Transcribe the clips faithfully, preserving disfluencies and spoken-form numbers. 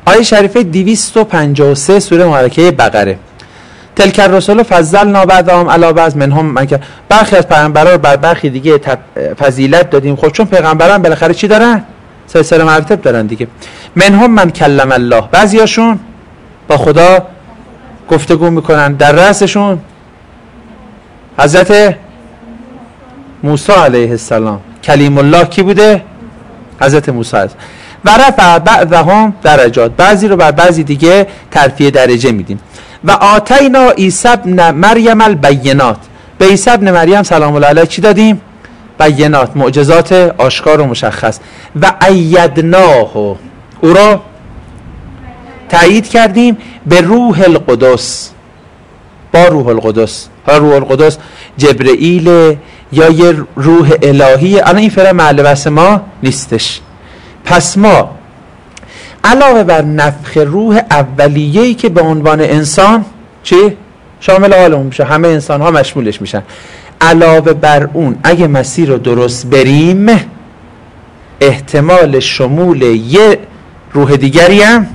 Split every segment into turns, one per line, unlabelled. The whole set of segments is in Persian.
آیه شریفه دویست و پنجاه و سه سوره مبارکه بقره. تلک الرسل فضلنا بعضهم علی بعض منهم من که برخی از پیامبران رو بر برخی دیگه فضیلت دادیم. خب چون پیغمبران بالاخره چی دارن؟ سلسله مراتب دارن دیگه. منهم من کلم الله، بعضیاشون با خدا گفتگو میکنن. در رأسشون حضرت موسی علیه السلام. کلیم الله کی بوده؟ حضرت موسی است. و رفع بعضهم درجات، بعضی رو بر بعضی دیگه ترفیع درجه میدیم. و آتینا عیسی ابن مریم البینات، به عیسی ابن مریم سلام الله علیه چی دادیم؟ بینات، معجزات آشکار و مشخص. و ایدناه، او رو تایید کردیم به روح القدس، با روح القدس. ها روح القدس جبرئیل یا یه روح الهی؟ الان این فعلا محل بحث ما نیستش. پس ما علاوه بر نفخ روح اولیه‌ای که به عنوان انسان چی؟ شامل حالمون میشه، همه انسان ها مشمولش میشن، علاوه بر اون اگه مسیر رو درست بریم احتمال شمول یه روح دیگری هم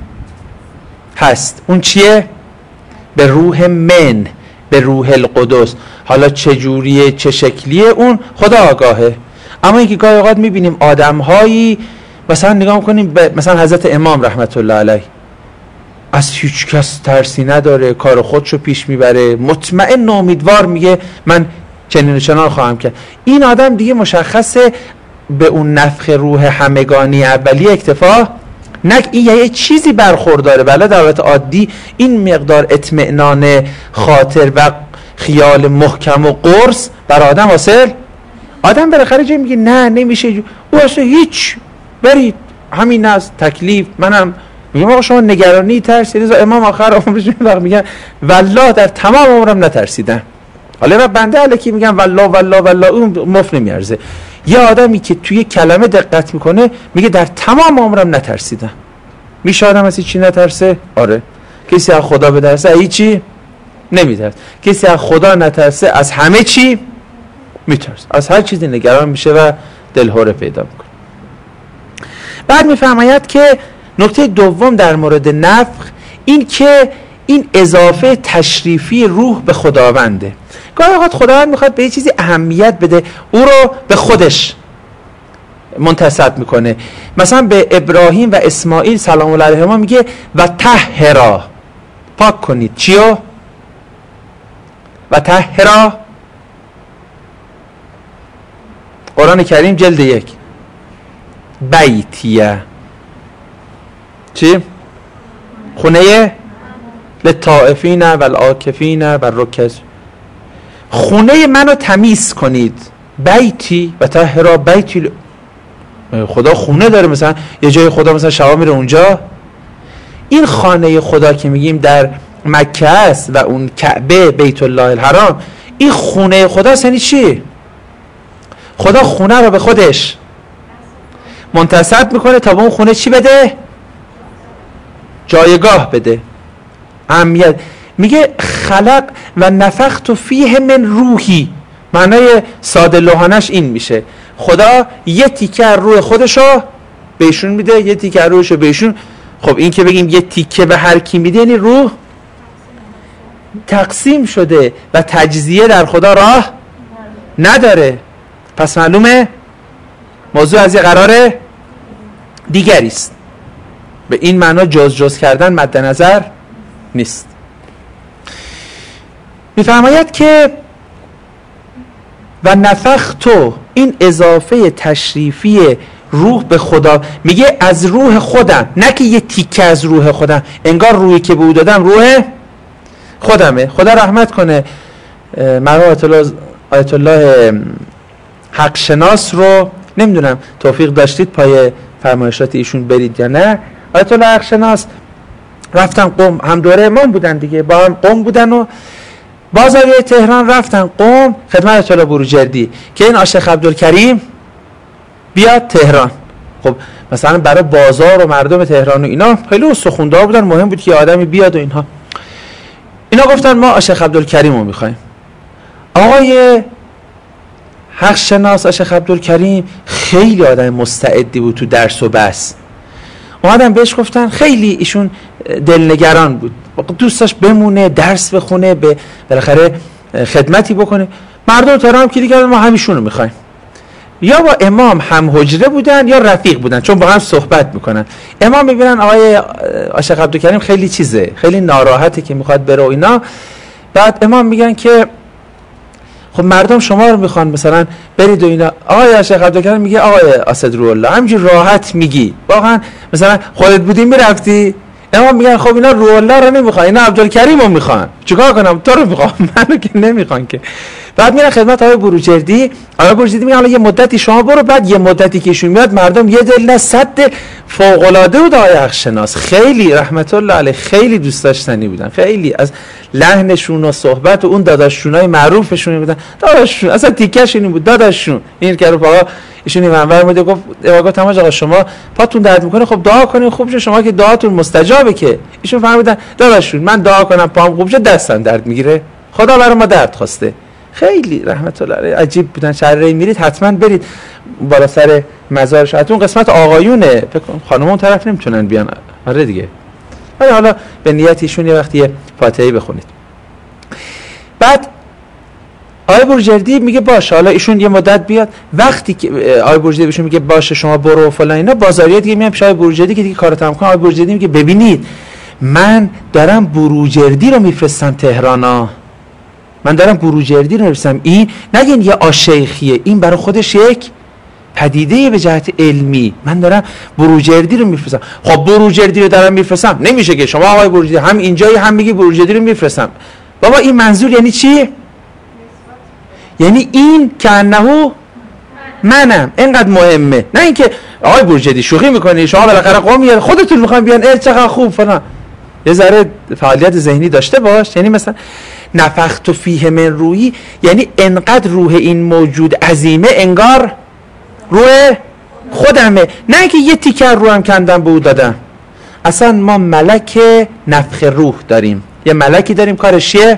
هست. اون چیه؟ به روح من، به روح القدس. حالا چه جوریه چه شکلیه اون خدا آگاهه. اما اینکه گاهی اوقات میبینیم آدم‌هایی مثلا نگاه میکنیم به مثلا حضرت امام رحمت الله علیه، از هیچ کس ترسی نداره، کار خودشو پیش میبره، مطمئن و امیدوار میگه من چنین و چنان خواهم کرد. این آدم دیگه مشخصه به اون نفخ روح همگانی اولی اکتفا نک، این یه چیزی برخورداره. بله در حالت عادی این مقدار اطمئنان خاطر و خیال محکم و قرص بر آدم حاصل، آدم بالاخره جایی میگه نه نمیشه، او اصلا هیچ، برید همین است تکلیف. منم میگم آقا شما نگرانی ترسید؟ امام آخر عمرش میگن والله در تمام عمرم نترسیدم. حالا من بنده الکی میگم والله والله والله اون مفت نمیارزه. یه آدمی که توی کلمه دقت میکنه میگه در تمام عمرم نترسیدم. میشه آدم از چی نترسه؟ آره. کسی از خدا بترسه هیچی نمیترسه. کسی از خدا نترسه از همه چی میترسه، از هر چیزی نگران میشه و دلهره پیدا میکنه. بعد میفرماید که نکته دوم در مورد نفخ این که این اضافه تشریفی روح به خداونده. گاهی اوقات خداوند میخواد به یه چیزی اهمیت بده، او رو به خودش منتسب میکنه. مثلا به ابراهیم و اسماعیل سلام الله علیهما میگه و طهرا، پاک کنید. چیو؟ و طهرا، قرآن کریم جلد یک، بیتیه چی؟ خونه للطائفین والعاکفین والرکع، خونه منو تمیز کنید. بیتی و طهرا، بیتی خدا خونه داره، مثلا یه جای خدا مثلا شبا میره اونجا. این خانه خدا که میگیم در مکه است و اون کعبه بیت الله الحرام، این خونه خدا یعنی چی؟ خدا خونه رو به خودش منتسب میکنه تا به اون خونه چی بده؟ جایگاه بده، اهمیت. میگه خلق و نفخت فیه من روحی، معنای ساده لوحانش این میشه خدا یه تیکه روح خودشو بهشون میده، یه تیکه روحشو بهشون. خب این که بگیم یه تیکه به هر کی میده یعنی روح تقسیم شده و تجزیه در خدا راه نداره. پس معلومه موضوع از یه قرار دیگری است. به این معنا جز جز کردن مد نظر نیست. میفرماید که و نفختو، این اضافه تشریفی روح به خدا، میگه از روح خودم، نه که یه تیکه از روح خودم، انگار روحی که به او دادم روح خودمه. خدا رحمت کنه مرحوم آیت الله آیت الله حق شناس رو، نمیدونم توفیق داشتید پای فرمایشات ایشون برید یا نه. آیت الله حق شناس رفتن قم، هم دوره امام بودن دیگه، با هم قم بودن و بازاریای تهران رفتن قم خدمت آیت الله بروجردی که این آشیخ عبدالکریم بیاد تهران. خب مثلا برای بازار و مردم تهران و اینا خیلی استخوندار بودن، مهم بود که آدمی بیاد و اینها. اینا گفتن ما آشیخ عبدالکریم رو میخوایم. آقای حق شناس آشیخ عبدالکریم خیلی آدم مستعدی بود تو درس و بحث. اومدن بهش گفتن، خیلی ایشون دلنگران بود، دوست داشت بمونه درس بخونه، به بالاخره خدمتی بکنه. مردم تهران کلی کردن ما همیشون رو میخوایم. یا با امام هم حجره بودن یا رفیق بودن، چون با هم صحبت میکنن. امام میبینن آقای عاشق عبدالکریم خیلی چیزه، خیلی ناراحته که میخواد بره و اینا. بعد امام میگن که خب مردم شما رو میخوان مثلا برید و اینا. آقای عاشق عبدالکریم میگه آقای اسدالله همینجور راحت میگی، واقعا مثلا خودت بودی میرفتی؟ امام میگن خب اینا روح الله رو نمیخوان، اینا عبدالکریم رو میخوان، چیکار کنم؟ تو رو میخوام، منو که نمیخوان که. بعد میرن خدمت آقای بروجردی. آقای بروجردی میگه حالا یه مدتی شما برو. بعد یه مدتی که ایشون میاد مردم یه دل نه صد دل. فوق العاده بود آقای حقشناس، خیلی رحمت الله علیه، خیلی دوست داشتنی بودن، خیلی از لحنشون و صحبت و اون داداشونای معروفشون بودن. داداششون اصلا تیکش این بود، داداششون این که رو آقا ایشون منور بود. گفت آقا تماج آقا شما پاتون درد میکنه، خب دعا کنین خوب شه، شما که دعاتون مستجابه که. ایشون فهمیدن داداششون من دعا کنم پام خوب شه دستم درد میگیره، خدا برای ما درد خواسته. خیلی رحمت الله علیه عجیب بودن. شهرری میرید حتما برید بالا سر مزارش. حتما قسمت آقایونه، فکر کنم خانم‌ها طرف نمیتونن بیان. آره دیگه. ولی حالا به نیت ایشون یه وقتی فاتحه بخونید. بعد آقای بروجردی میگه باشه حالا ایشون یه مدت بیاد. وقتی که آقای بروجردی بهشون میگه باشه شما برو و فلان اینا، بازاری‌ها دیگه میان پیش آقای بروجردی که دیگه کارو تمام کنه. آقای بروجردی میگه ببینید من دارم بروجردی رو میفرستم تهرانا، من دارم بروجردی رو میفرستم. این نگین یه آشیخیه، این برای خودش یک پدیده به جهت علمی. من دارم بروجردی رو میفرستم. خب بروجردی رو دارم میفرستم، نمیشه که شما آقای بروجردی هم اینجایی هم میگی بروجردی رو میفرستم. بابا این منظور یعنی چی؟ یعنی این که انه منم، اینقدر مهمه. نه اینکه آقای بروجردی شوخی میکنی شما بالاخره قومی خودتون میخواین بیان اه چقدر خوب فلان. یه ذره فعالیت ذهنی داشته باش. یعنی مثلا نفخت فیه من روحی، یعنی انقدر روح این موجود عظیمه انگار روح خودمه، نه اینکه یه تیکر رو هم کندم به او دادم. اصلا ما ملک نفخ روح داریم، یه ملکی داریم کارش چیه؟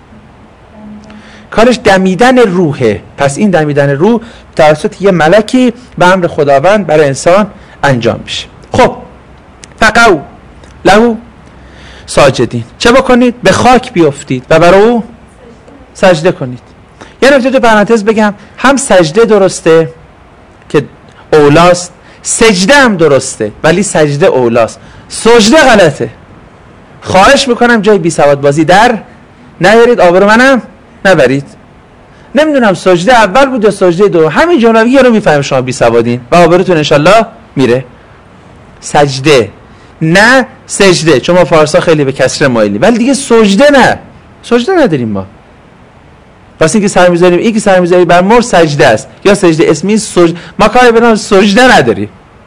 کارش دمیدن روحه. پس این دمیدن روح توسط یه ملکی به امر خداوند برای انسان انجام میشه. خب فقو لهو ساجدین، چه بکنید؟ به خاک بیافتید و برای او سجده کنید. یه نکته تو پرانتز بگم، هم سجده درسته که اولاست، سجده هم درسته ولی سجده اولاست، سجده غلطه. خواهش میکنم جای بی سواد بازی در نیارید، آبرو منم نبرید. نمیدونم سجده اول بود یا سجده دو، همین جمله رو میفهمید شما بی سوادین و آبروتون انشالله میره. سجده نه سجده، چون ما فارسا خیلی به کسره مایلی، ولی دیگه سجده نه، سجده نداریم ما. واسه اینکه سر میذاریم، این که سر میذاریم بر مر سجده است، یا سجده اسمی سجده، ما کاری به نام سجده نداریم.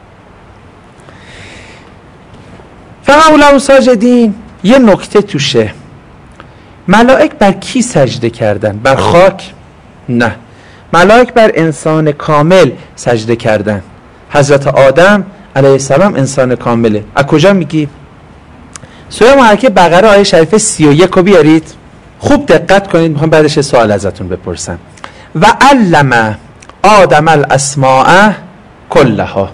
فقط اولم ساجدین یه نکته توشه. ملائک بر کی سجده کردن؟ بر خاک؟ نه، ملائک بر انسان کامل سجده کردن. حضرت آدم علیه السلام انسان کامله. از کجا میگی؟ سوره محرکه بقره آیه شریفه سی و یک رو بیارید، خوب دقت کنید، میخوام بعدش سوال ازتون بپرسم. و علم آدم الاسماء کلها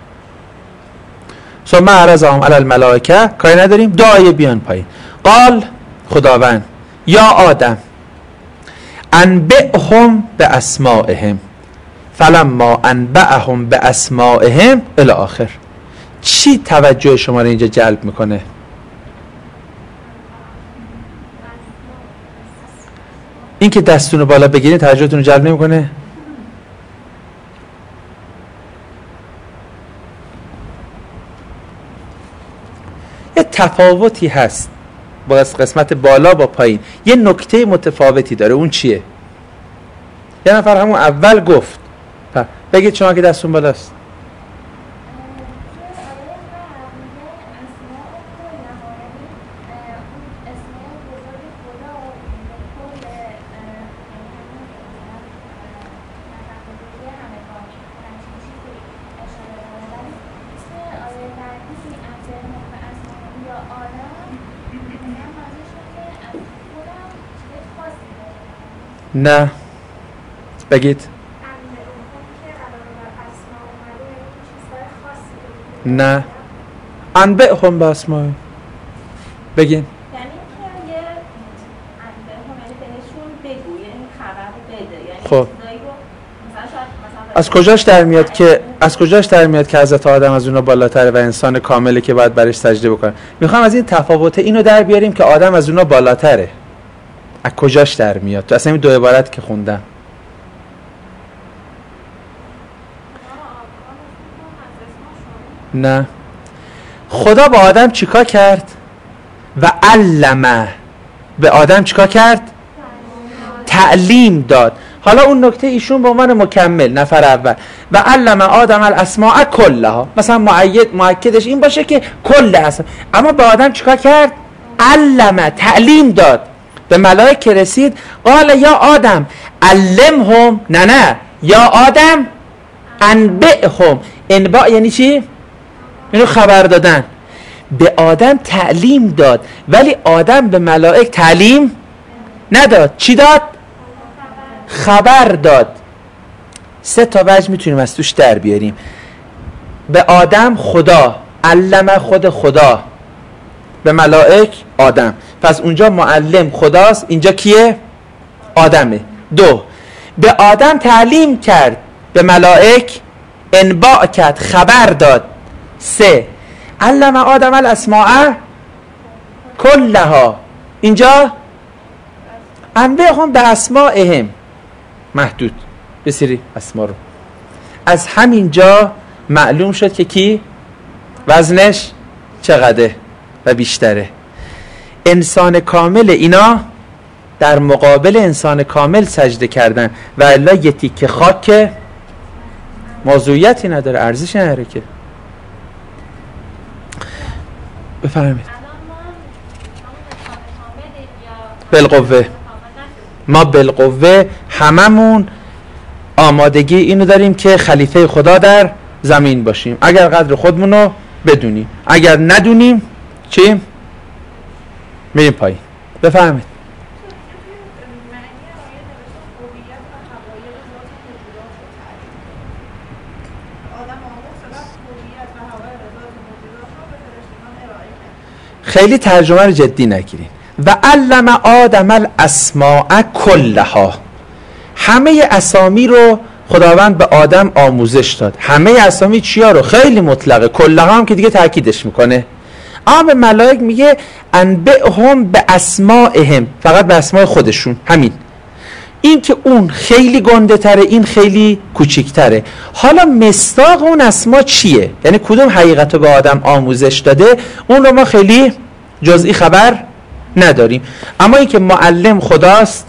ثم عرضهم علی الملائکه، کاری نداریم، دو آیه بیان پایین. قال خداوند یا آدم انبئهم باسمائهم فلما انبأهم باسمائهم الی آخر. چی توجه شما رو اینجا جلب میکنه؟ این که دستتون رو بالا بگیرید توجهتون رو جلب نمیکنه؟ یه تفاوتی هست با قسمت بالا با پایین، یه نکته متفاوتی داره. اون چیه؟ یه نفر همون اول گفت، بگید شما که دستون بالاست. نه بگید. نه انبئهم باسماء. بگین. خب از کجاش در میاد که از کجاش در میاد که حضرت آدم از اونها بالاتره و انسان کامله که باید برش سجده بکنه؟ میخوام از این تفاوت اینو در بیاریم که آدم از اونها بالاتره. از کجاش در میاد؟ تو اصلا این دو عبارت که خوندم. نه، خدا با آدم چیکار کرد؟ و علمه، به آدم چیکار کرد؟ تعلیم داد. حالا اون نکته ایشون به عنوان مکمل نفر اول و علم آدم الاسماء کلها، مثلا مؤید مؤکدش این باشه که کل اسما، اما به آدم چیکار کرد؟ علمه، تعلیم داد. به ملائکه رسید قال یا آدم علمهم، نه نه یا آدم انبئهم. انباء یعنی چی؟ اینو خبر دادن. به آدم تعلیم داد، ولی آدم به ملائک تعلیم نداد. چی داد؟ خبر داد. سه تا وجه میتونیم از توش در بیاریم. به آدم خدا، علم خود خدا، به ملائک آدم، پس اونجا معلم خداست، اینجا کیه؟ آدمه. دو، به آدم تعلیم کرد، به ملائک انباء کرد، خبر داد. سه، علم آدم الاسماء کلها، اینجا انبئهم به اسمائهم، محدود به سری اسما رو. از همین جا معلوم شد که کی وزنش چقدره و بیشتره. انسان کامل اینا در مقابل انسان کامل سجده کردن و الا یه تیکه خاک که موضوعیتی نداره، ارزش نداره که. بفرمایید. بالقوه، ما بالقوه هممون آمادگی اینو داریم که خلیفه خدا در زمین باشیم، اگر قدر خودمونو بدونیم، اگر ندونیم چی؟ میریم پایین. بفرمایید. خیلی ترجمه رو جدی نگیرین. و علم آدم الاسماء کلها، همه اسامی رو خداوند به آدم آموزش داد. همه اسامی چیا رو؟ خیلی مطلقه، کلها هم که دیگه تاکیدش میکنه. اما به ملائک میگه انبئهم به اسمائهم، فقط به اسماء خودشون. همین. این که اون خیلی گنده تره، این خیلی کوچیک تره. حالا مصداق اون اسما چیه؟ یعنی کدوم حقیقت رو به آدم آموزش داده؟ اون رو ما خیلی جزئی خبر نداریم. اما این که معلم خداست،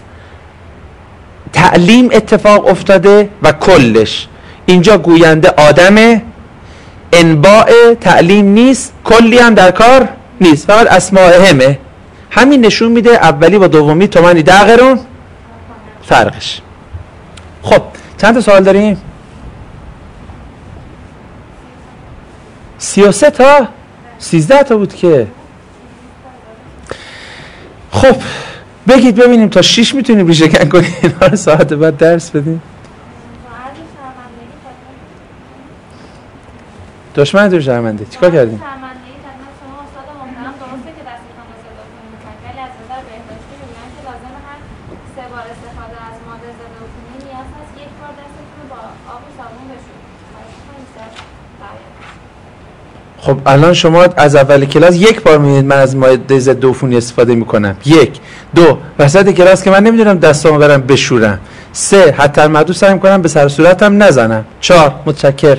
تعلیم اتفاق افتاده و کلش. اینجا گوینده آدمه، انباء تعلیم نیست، کلی هم در کار نیست، فقط اسمائهمه. همین نشون میده اولی با دومی تومنی دقیقون فرقش. خب چند تا سوال داریم؟ سی و سه تا؟ سیزده تا بود که. خب بگید ببینیم تا شیش میتونیم ریشه کن کنیم اینا رو ساعت بعد درس بدیم. دشمن دور شرمنده چیکار کردیم؟ خب الان شما از اول کلاس یک بار میبینید من از ماده ضد عفونی استفاده میکنم. یک، دو، وسط کلاس که من نمیدونم دستامو برم بشورم. سه، حتی المحدود سعی میکنم به سر صورتم نزنم. چهار، متشکر.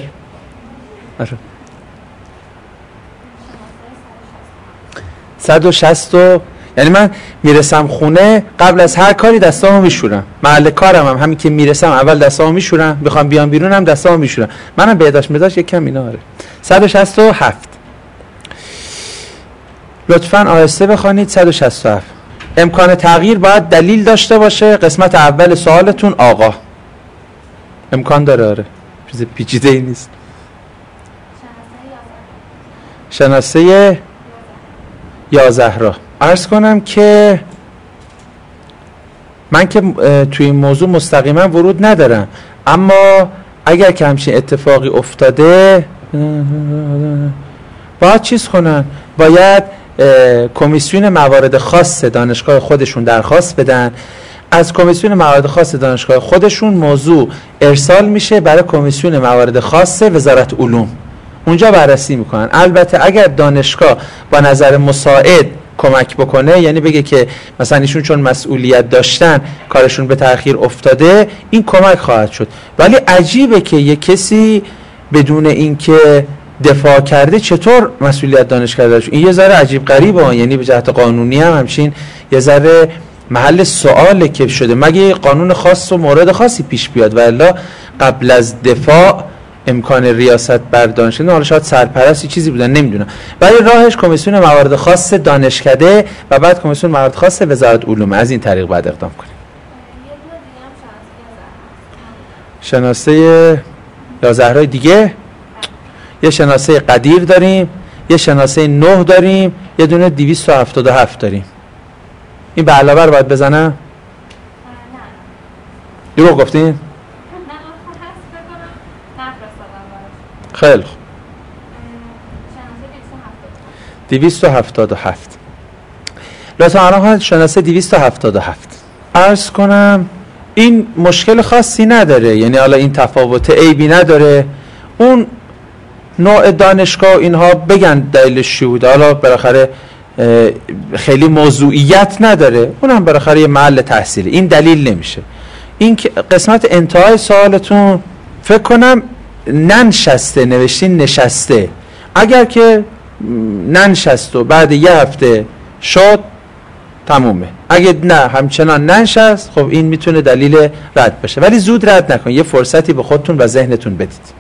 صد و شصت، یعنی من میرسم خونه قبل از هر کاری دستامو میشورم. محل کارم هم همین که میرسم اول دستامو میشورم، بخوام بیام بیرون هم دستامو میشورم. منم بهداشت مداش یک کم اینا. آره صد و شصت و هفت. لطفاً آهسته بخوانید. صد و شصت و هفت. امکان تغییر باید دلیل داشته باشه. قسمت اول سوالتون آقا امکان داره. آره چیز پیچیده ای نیست. شناسه یا زهرا. عرض کنم که من که توی این موضوع مستقیما ورود ندارم، اما اگر که همچین اتفاقی افتاده باید چیز کنن، باید کمیسیون موارد خاص دانشگاه خودشون درخواست بدن، از کمیسیون موارد خاص دانشگاه خودشون موضوع ارسال میشه برای کمیسیون موارد خاص وزارت علوم، اونجا بررسی میکنن. البته اگر دانشگاه با نظر مساعد کمک بکنه، یعنی بگه که مثلا ایشون چون مسئولیت داشتن کارشون به تأخیر افتاده، این کمک خواهد شد. ولی عجیبه که یک کسی بدون اینکه دفاع کرده چطور مسئولیت دانشگاه داشت. این یه ذره عجیب غریبه، یعنی به جهت قانونی هم همچین یه ذره محل سواله که شده، مگه قانون خاص و مورد خاصی پیش بیاد و الا قبل از دفاع امکان ریاست بر دانشکده، حالا شاید سرپرستی چیزی بودن نمیدونم، ولی راهش کمیسیون موارد خاص دانشکده و بعد کمیسیون موارد خاص وزارت علوم. از این طریق باید اقدام کنیم. شناسه یا زهرای دیگه، یه شناسه قدیر داریم، یه شناسه نه داریم، یه دونه دویست و هفتاد و هفت داریم. این به علاوه رو باید بزنم؟ نه رو گفتین؟ خیلی خوب. دویست و هفتاد و هفت لطفا الان شناسه دویست و هفتاد و هفت عرض کنم این مشکل خاصی نداره، یعنی حالا این تفاوت عیبی نداره. اون نوع دانشگاه اینها بگن دلیلش چی بوده، حالا بالاخره خیلی موضوعیت نداره، اونم بالاخره یه محل تحصیلی، این دلیل نمیشه. این قسمت انتهای سوالتون فکر کنم ننشسته نوشتین نشسته، اگر که ننشست و بعد یه هفته شد تمومه، اگه نه همچنان ننشست خب این میتونه دلیل رد بشه، ولی زود رد نکن، یه فرصتی به خودتون و ذهنتون بدید.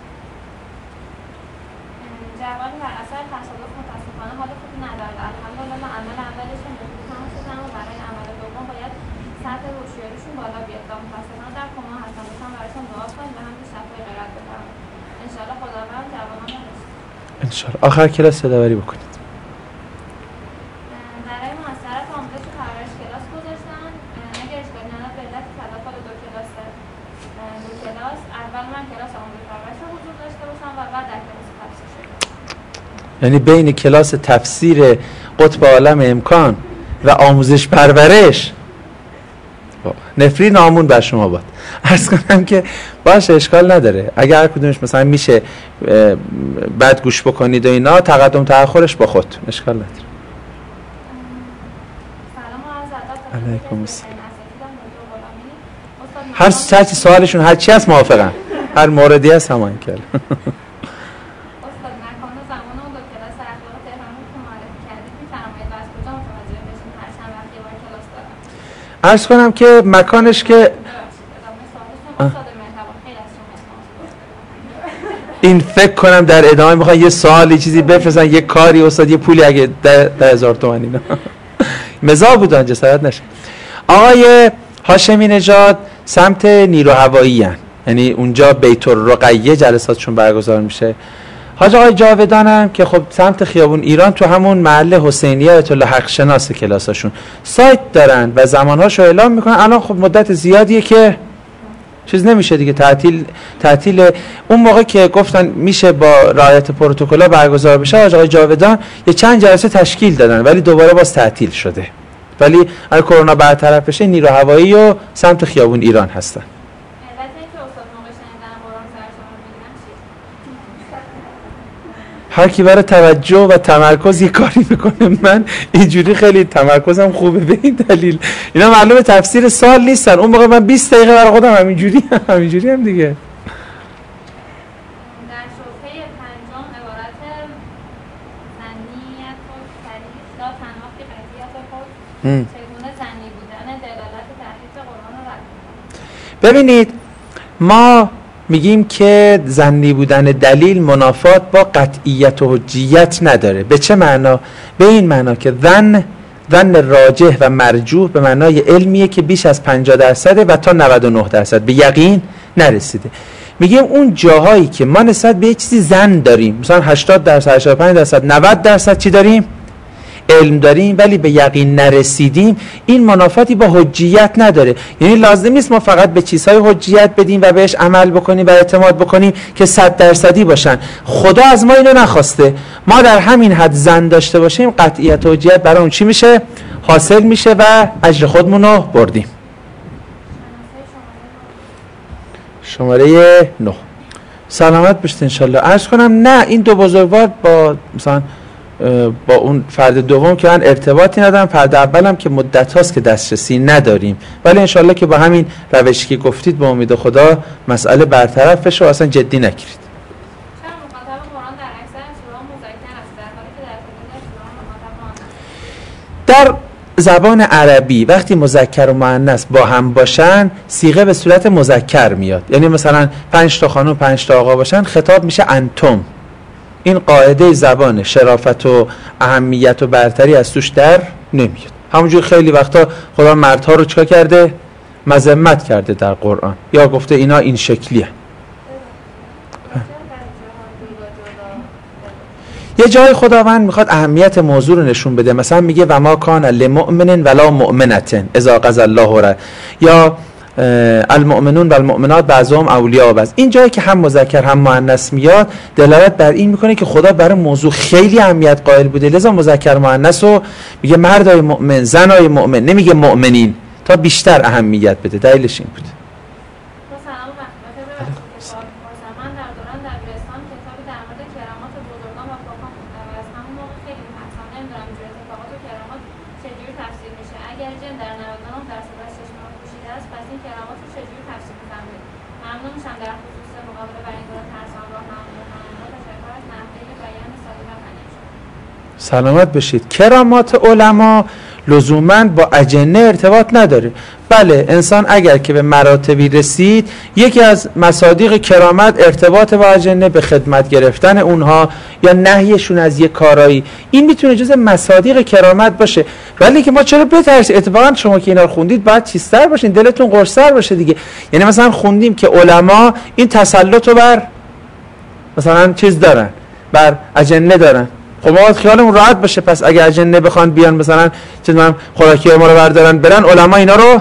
انشاءالله آخر کلاس صداوری بکنید.
برای مسترات آموزش و پرورش کلاس گذاشتن، اگر اشکالی نداره به علت تداخل دو کلاس دو کلاس اول من کلاس آموزش و پرورش رو حضور داشته باشم و بعد در کلاس تفسیر شده.
یعنی بین کلاس تفسیر قطب عالم امکان و آموزش پرورش نفرین آمون بر شما باد. عرض کنم که باشه اشکال نداره، اگر کدومش مثلا میشه بعد گوش بکنید و اینا، تقدم تأخرش با خودتون اشکال نداره.
سلام و عرض ادب.
علیکم السلام. هر چی سوالشون هر چی هست موافقم، هر موردی هست همین کردم.
استاد مکان و زمان اون دو کلاس اخلاق تهران رو معرفی کردید، می‌فرمایید از کجا متوجه بشیم هر چند وقت یه بار کلاس دارم؟
عرض کنم که مکانش که این فکر کنم در ادامه میخوان یه سوالی چیزی بفرستن، یه کاری استاد، یه پولی اگه ده, ده هزار تومن اینا مزاح بودن، جسارت نشه. آقای هاشمی نژاد سمت نیرو هوایی هن. یعنی اونجا بیت الرقیه جلساتشون برگزار میشه. حاج آقای جاودان هم که خب سمت خیابون ایران تو همون محل حسینیه آیت الله حق شناس کلاساشون سایت دارن و زمانهاشو اعلام میکنن. الان خب مدت زیادیه که چیز نمیشه دیگه، تعطیل تعطیل اون موقع که گفتن میشه با رعایت پروتکل‌ها برگزار بشه، حاج آقای جاودان یه چند جلسه تشکیل دادن ولی دوباره باز تعطیل شده. ولی اگه کرونا برطرف بشه نیرو هوایی و سمت خیابون ایران هستن. هر کی برای توجه و تمرکز یه کاری میکنه، من اینجوری خیلی تمرکزم خوبه به این دلیل. اینا معلومه تفسیر سال نیستن، اون موقع من بیست دقیقه برای خودم همینجوری هم همینجوری هم دیگه.
در شبهه پنجم عبارت زنیت و تریف لا تنافی قضیت خود چگونه زنی بودن دلالت تحریف قرآن رو رد می‌کنه.
ببینید ما میگیم که ظنی بودن دلیل منافات با قطعیت و حجیت نداره. به چه معنا؟ به این معنا که ظن ظن راجح و مرجوح به معنای علمیه که بیش از پنجاه درصده و تا نود و نه درصد به یقین نرسیده. میگیم اون جاهایی که ما نسبت به یک چیزی ظن داریم، مثلا هشتاد درصد، هشتاد و پنج درصد، نود درصد چی داریم؟ علم داریم ولی به یقین نرسیدیم، این منافاتی با حجیت نداره. یعنی لازم نیست ما فقط به چیزهای حجیت بدیم و بهش عمل بکنیم و اعتماد بکنیم که صد درصدی باشن. خدا از ما اینو نخواسته. ما در همین حد ظن داشته باشیم قطعیت و حجیت برای اون چی میشه؟ حاصل میشه و اجر خودمون رو بردیم. شماره نه. سلامت باشید انشالله. عرض کنم نه، این دو بزرگوار با مثلا با اون فرد دوم که من ارتباطی ندارم، فرد اولم که مدت هاست که دسترسی نداریم، ولی انشالله که با همین روشی که گفتید با امید خدا مسئله برطرف بشه و اصلا جدی نگیرید. در زبان عربی وقتی مذکر و مؤنث با هم باشن صیغه به صورت مذکر میاد. یعنی مثلا پنج تا خانم پنج تا آقا باشن خطاب میشه انتم. این قاعده زبان شرافت و اهمیت و برتری از توش در نمیاد. همونجور خیلی وقتا خدا مردها رو چیکار کرده؟ مذمت کرده در قرآن، یا گفته اینا این شکلیه. یه جای خداوند میخواد اهمیت موضوع رو نشون بده، مثلا میگه و ما کان لمؤمن ولا مؤمنة اذا قضى الله را، یا المؤمنون و المؤمنات بعضهم اولیاء بعض. این جایی که هم مذکر هم مؤنث میاد دلالت بر این میکنه که خدا برای موضوع خیلی اهمیت قائل بوده، لذا مذکر مؤنث رو میگه مردای مؤمن، زنای مؤمن، نمیگه مؤمنین تا بیشتر اهمیت بده. دلیلش این بوده. سلامت بشید. کرامات علما لزوماً با اجنه ارتباط نداره. بله انسان اگر که به مراتبی رسید، یکی از مصادیق کرامت ارتباط با اجنه به خدمت گرفتن اونها یا نهیشون از یک کارایی، این میتونه جز مصادیق کرامت باشه. ولی که ما چرا بترسیم؟ اتفاقا شما که اینا رو خوندید باید چیزتر باشین، دلتون قرص‌تر باشه دیگه. یعنی مثلا خوندیم که علما این تسلط رو بر مثلا چیز دارن، بر اجنه دارن. خب ما خیالمون راحت باشه، پس اگه اجنه بخوان بیان مثلا چیز من خوراکی ما رو بردارن برن، علما اینا رو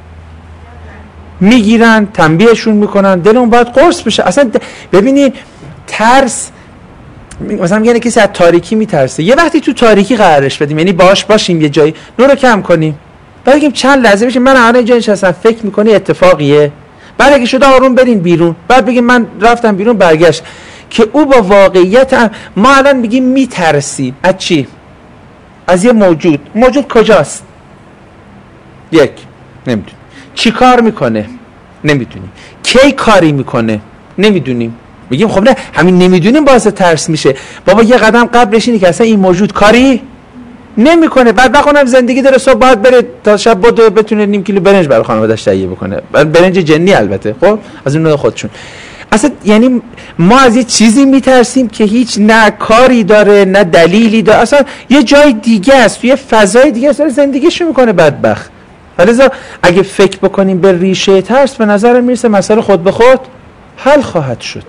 میگیرن، تنبیهشون میکنن، دلمون باید قرص بشه. اصلا ببینید ترس، مثلا میگن کسی از تاریکی میترسه، یه وقتی تو تاریکی قرارش بدیم، یعنی باش باشیم، یه جایی نور رو کم کنیم، بعد بگیم چند لحظه بشه من الان اینجا نشستم فکر میکنی اتفاقیه، بعد اگه شده آروم برین بیرون، بعد بگیم من رفتم بیرون برگشت، که او با واقعیت هم. ما الان میگیم میترسیم از چی؟ از یه موجود. موجود کجاست؟ یک، نمیدونیم. چی کار میکنه؟ نمیدونیم. کی کاری میکنه؟ نمیدونیم. میگیم خب نه، همین نمیدونیم باعث ترس میشه. بابا یه قدم قبل بشینی که اصلا این موجود کاری نمیکنه، بعد بخونم زندگی داره، صبح باید بره تا شب بود بتونه نیم کیلو برنج برای خانواده‌اش تهیه بکنه، برنج جنی البته، خب از اون نوع خودشون. اصلا یعنی ما از یه چیزی میترسیم که هیچ نه کاری داره نه دلیلی داره، اصلا یه جای دیگه است، یه فضای دیگه است، زندگیشو میکنه بدبخت. لذا اگه فکر بکنیم به ریشه ترس، به نظر میرسه مسئله خود به خود حل خواهد شد.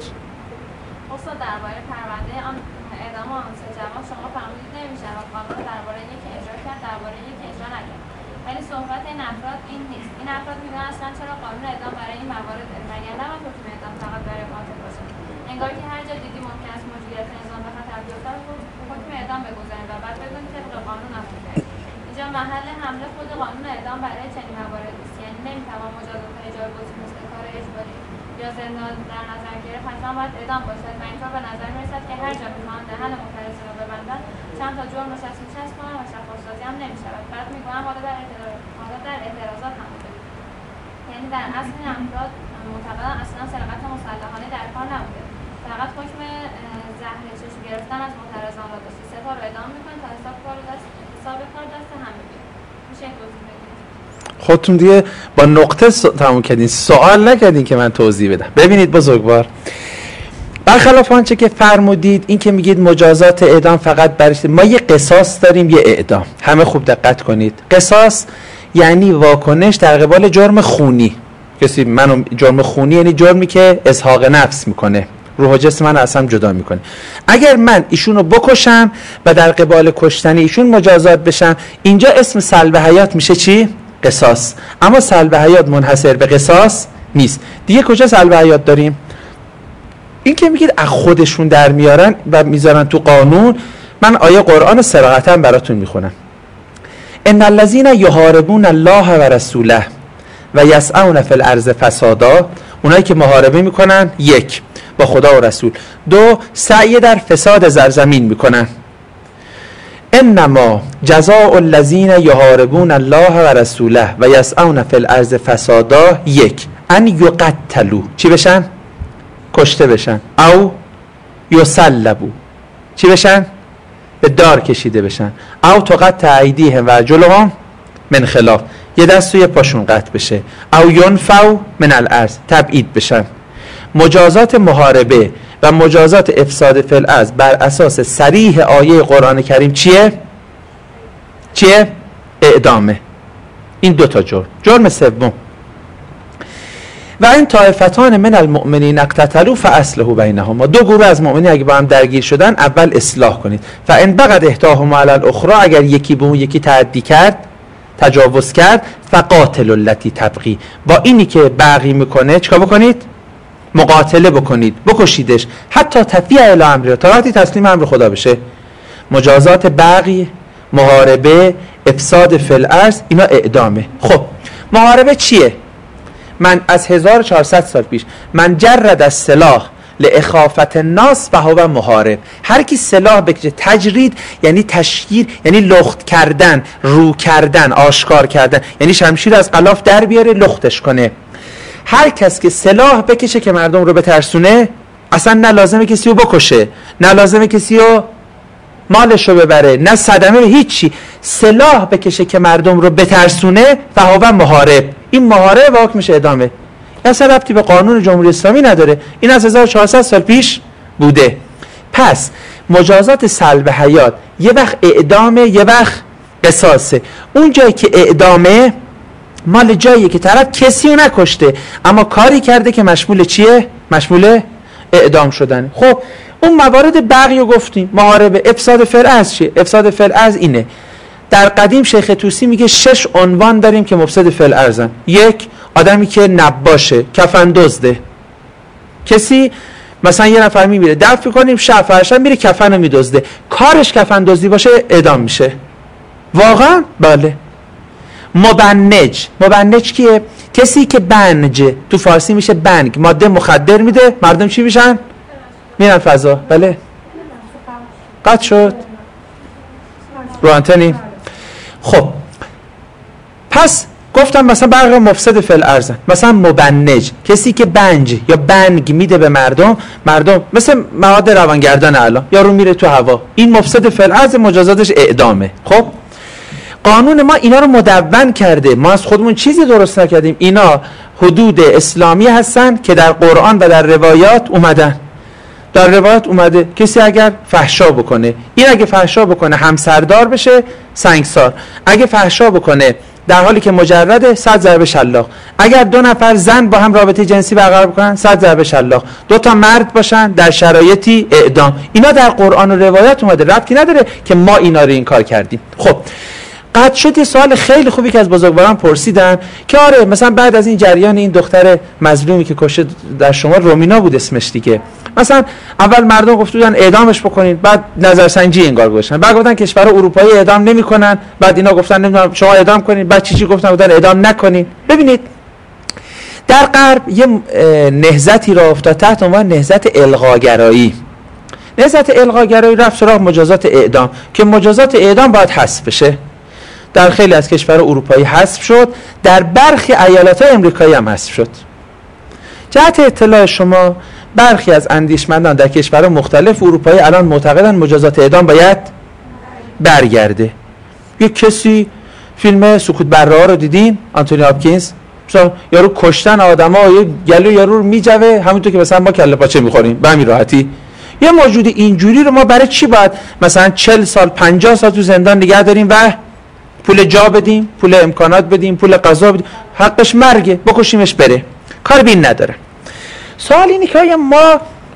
اعدام باشد و اینطور به نظر میرسد که هر جا میخوان دهن معترضین را ببندن چند تا جرم شخصی چسب کنن و شفاف‌سازی هم نمیشود. بعد میگویم حالا در حالا در اعتراضات هم بوده، یعنی در اصل این افراد معتقدن اصلا سرقت مسلحانه در کار نبوده، فقط حکم زهر چشم گرفتن از معترضان را داشته. سه تا رو اعدام میکنن تا حساب کار دست حساب کار دست همه بیاد. میشه توضیح بدید؟ خودتون دیگه با نقطه تموم کردین، سوال نکردین که من توضیح بدم. ببینید بزرگوار، برخلاف آنچه که فرمودید، این که میگید مجازات اعدام فقط برای ما یه قصاص داریم، یه اعدام. همه خوب دقت کنید، قصاص یعنی واکنش در قبال جرم خونی. کسی منو جرم خونی یعنی جرمی که اسحاق نفس میکنه،
روح و جسم من اصلا جدا میکنه. اگر من ایشونو بکشم و در قبال کشتن ایشون مجازات بشم، اینجا اسم سلب حیات میشه چی؟ قصاص. اما سلب حیات منحصر به قصاص نیست. دیگه کجا سلب حیات داریم؟ این که میگید از خودشون در میارن و میذارن تو قانون، من آیه قرآن صراحتا براتون میخونم. ان الذين يحاربون الله و رسوله و یسعون فی الارض فسادا، اونایی که محاربه میکنن یک با خدا و رسول، دو سعی در فساد زرزمین میکنن. انما جزاء الذین یحاربون الله و رسوله و یسعون فی الارض فسادا یک ان یقتلوا، چی بشن؟ کشته بشن. او یصلبوا، چی بشن؟ به دار کشیده بشن. او تقطع ایدیهم و ارجلهم من خلاف، یه دست و یه پاشون قطع بشه. او ینفوا من الارض، تبعید بشن. مجازات محاربه و مجازات افساد فی الارض بر اساس صریح آیه قرآن کریم چیه؟ چیه؟ اعدامه. این دو تا جرم. جرم سوم، و این طایفتان من المؤمنین اقتتلوا فاصلحوا بینهما، دو گروه از مؤمنین اگه با هم درگیر شدن اول اصلاح کنید. فان بغت احداهما علی الاخرى، اگر یکی به اون یکی تعدی کرد، تجاوز کرد، فقاتلوا التی تبغی، با اینی که بغی میکنه چیکار بکنید؟ مقاتله بکنید، بکشیدش، حتی تفیء الی امر، تا وقتی تسلیم امر خدا بشه. مجازات بغی، محاربه، افساد فی الارض، اینا اعدامه. خب محاربه چیه؟ من از هزار و چهارصد سال پیش، من جرد از سلاح لاخافت الناس فهو محارب. هر کی سلاح بکشه، تجرید یعنی تشهیر، یعنی لخت کردن، رو کردن، آشکار کردن، یعنی شمشیر از غلاف در بیاره لختش کنه. هر کس که سلاح بکشه که مردم رو بترسونه، اصلا نه لازمه کسی رو بکشه، نه لازمه کسی رو مالش رو ببره، نه صدمه، هیچی، سلاح بکشه که مردم رو بترسونه، فهو محارب. این محارب واقع میشه اعدامه. اصلا ربطی به قانون جمهوری اسلامی نداره، این از هزار و چهارصد سال پیش بوده. پس مجازات سلب حیات یه وقت اعدامه، یه وقت قصاصه. اون جایی که اعدامه مال جاییه که طرف کسی رو نکشته اما کاری کرده که مشمول چیه؟ مشمول اعدام شدن. خب اون موارد بقیه گفتیم. محاربه، افساد فی الارض چیه؟ افساد فی الارض اینه، در قدیم شیخ طوسی میگه شش عنوان داریم که مفسد فی الارضن. یک، آدمی که نباشه، کفن دزده. کسی مثلا یه نفر میمیره، دفن کنیم، شب فرشب میره کفن رو میدزده، کارش کفن دزدی باشه، اعدام میشه. واقعا؟ بله. مبنج، مبنج کیه؟ کسی که بنج تو فارسی میشه بنگ، ماده مخدر میده، مردم چی میشن؟ میرن فضا. بله قطع شد رو آنتنی. خب پس گفتم مثلا برق مفسد فی الارض، مثلا مبنج، کسی که بنج یا بنگ میده به مردم، مردم مثل مواد روانگردان الان، یارو میره تو هوا، این مفسد فی الارض، مجازاتش اعدامه. خب قانون ما اینا رو مدون کرده، ما از خودمون چیزی درست نکردیم. اینا حدود اسلامی هستن که در قرآن و در روایات اومدن. در روایت اومده کسی اگر فحشا بکنه، این اگه فحشا بکنه همسردار بشه سنگسار، اگه فحشا بکنه در حالی که مجرده صد ضربه شلاق، اگر دو نفر زن با هم رابطه جنسی برقرار بکنن صد ضربه شلاق، دو تا مرد باشن در شرایطی اعدام. اینا در قرآن و روایت اومده، ربطی نداره که ما اینا رو این کار کردیم. خب قد شد یه سوال خیلی خوبی که از بزرگواران پرسیدن که آره مثلا بعد از این جریان این دختر مظلومی که کشته در شما، رومینا بود اسمش دیگه، مثلا اول مردم گفتن اعدامش بکنین، بعد نظرسنجی انگار گذاشتن، بعد گفتن کشورها اروپایی اعدام نمیکنن، بعد اینا گفتن نمیدونم شما اعدام کنین، بعد چی چی گفتن گفتن اعدام نکنین. ببینید در غرب یه نهضتی را افتاد تحت عنوان نهضت الغاگرایی. نهضت الغاگرایی رفت سراغ مجازات اعدام که مجازات اعدام باید حذف بشه. در خیلی از کشورهای اروپایی حذف شد، در برخی ایالت‌های امریکایی هم حذف شد. جهت اطلاع شما، برخی از اندیشمندان در کشورهای مختلف اروپایی الان معتقدن مجازات اعدام باید برگرده. یک کسی فیلم سکوت بره‌ها رو دیدین؟ آنتونی هاپکینز مثلا یارو کشتن آدما، یه گلو یارو رو میجوه همونطور که مثلا ما کله پاچه می‌خوریم به همین راحتی. یه موجود اینجوری رو ما برای چی باید مثلا چهل سال پنجاه سال تو زندان نگه داریم و پول جا بدیم، پول امکانات بدیم، پول غذا بدیم؟ حقش مرگه، بکشیمش بره، کار بین نداره. سوال اینه که ما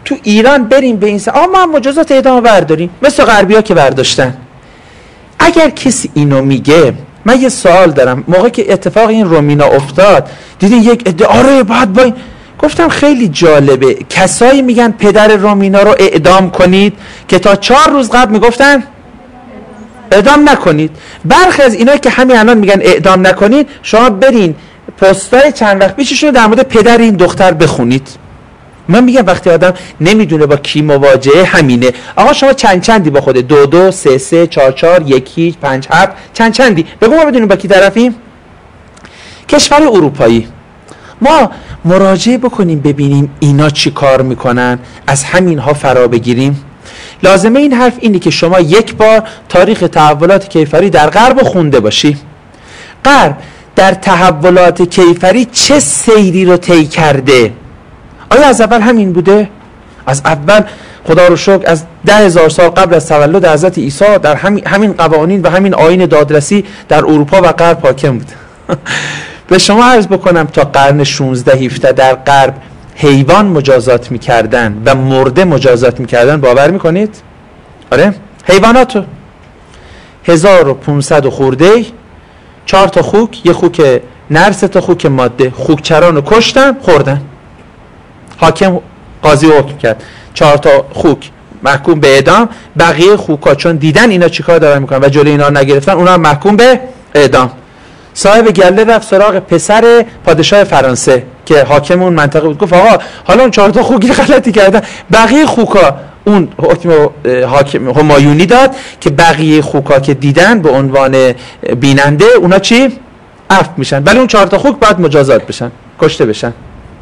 تو ایران بریم به این سه آما هم مجازات اعدام برداریم مثل غربی ها که برداشتن. اگر کسی اینو میگه، من یه سوال دارم. موقعی که اتفاق این رومینا افتاد دیدین یک ادعاره بعد با این، گفتم خیلی جالبه کسایی میگن پدر رومینا رو اعدام کنید که تا چهار روز قبل میگفتن اعدام نکنید. برخی از اینا که همین الان میگن اعدام نکنید، شما برین پستای چند وقت پیششون در مورد پدر این دختر بخونید. من میگم وقتی آدم نمیدونه با کی مواجهه همینه. آقا شما چند چندی با خود دو دو سه سه چهار چهار یکی پنج هفت چند چندی بگو ما بدونیم با کی طرفیم. کشور اروپایی ما مراجعه بکنیم ببینیم اینا چی کار میکنن، از همین ها فرا بگیریم. لازمه این حرف اینه که شما یک بار تاریخ تحولات کیفری در غرب خونده باشی. غرب در تحولات کیفری چه سیری رو طی کرده؟ آیا از اول همین بوده؟ از اول خدا رو شکر از ده هزار سال قبل از تولد حضرت عیسی در همین همین قوانین و همین آیین دادرسی در اروپا و غرب حاکم بود. به شما عرض بکنم تا قرن شانزده هفده در غرب حیوان مجازات میکردن و مرده مجازات میکردن. باور میکنید؟ آره حیواناتو هزار و پونصد خورده، چهار تا خوک، یه خوک نر، سه تا خوک ماده، خوکچران رو کشتن خوردن. حاکم قاضی حکم کرد چهار تا خوک محکوم به اعدام، بقیه خوکا چون دیدن اینا چیکار دارن میکنن و جلوی اینا رو نگرفتن اونا محکوم به اعدام. صاحب گله رفت سراغ پسر پادشاه فرانسه که حاکم اون منطقه بود، گفت آقا حالا اون چهار تا خوک غلطی کردن، بقیه خوکا اون حکم حاکم همایونی داد که بقیه خوکا که دیدن به عنوان بیننده اونا چی؟ عفو میشن، ولی اون چهار تا خوک باید مجازات بشن، کشته بشن.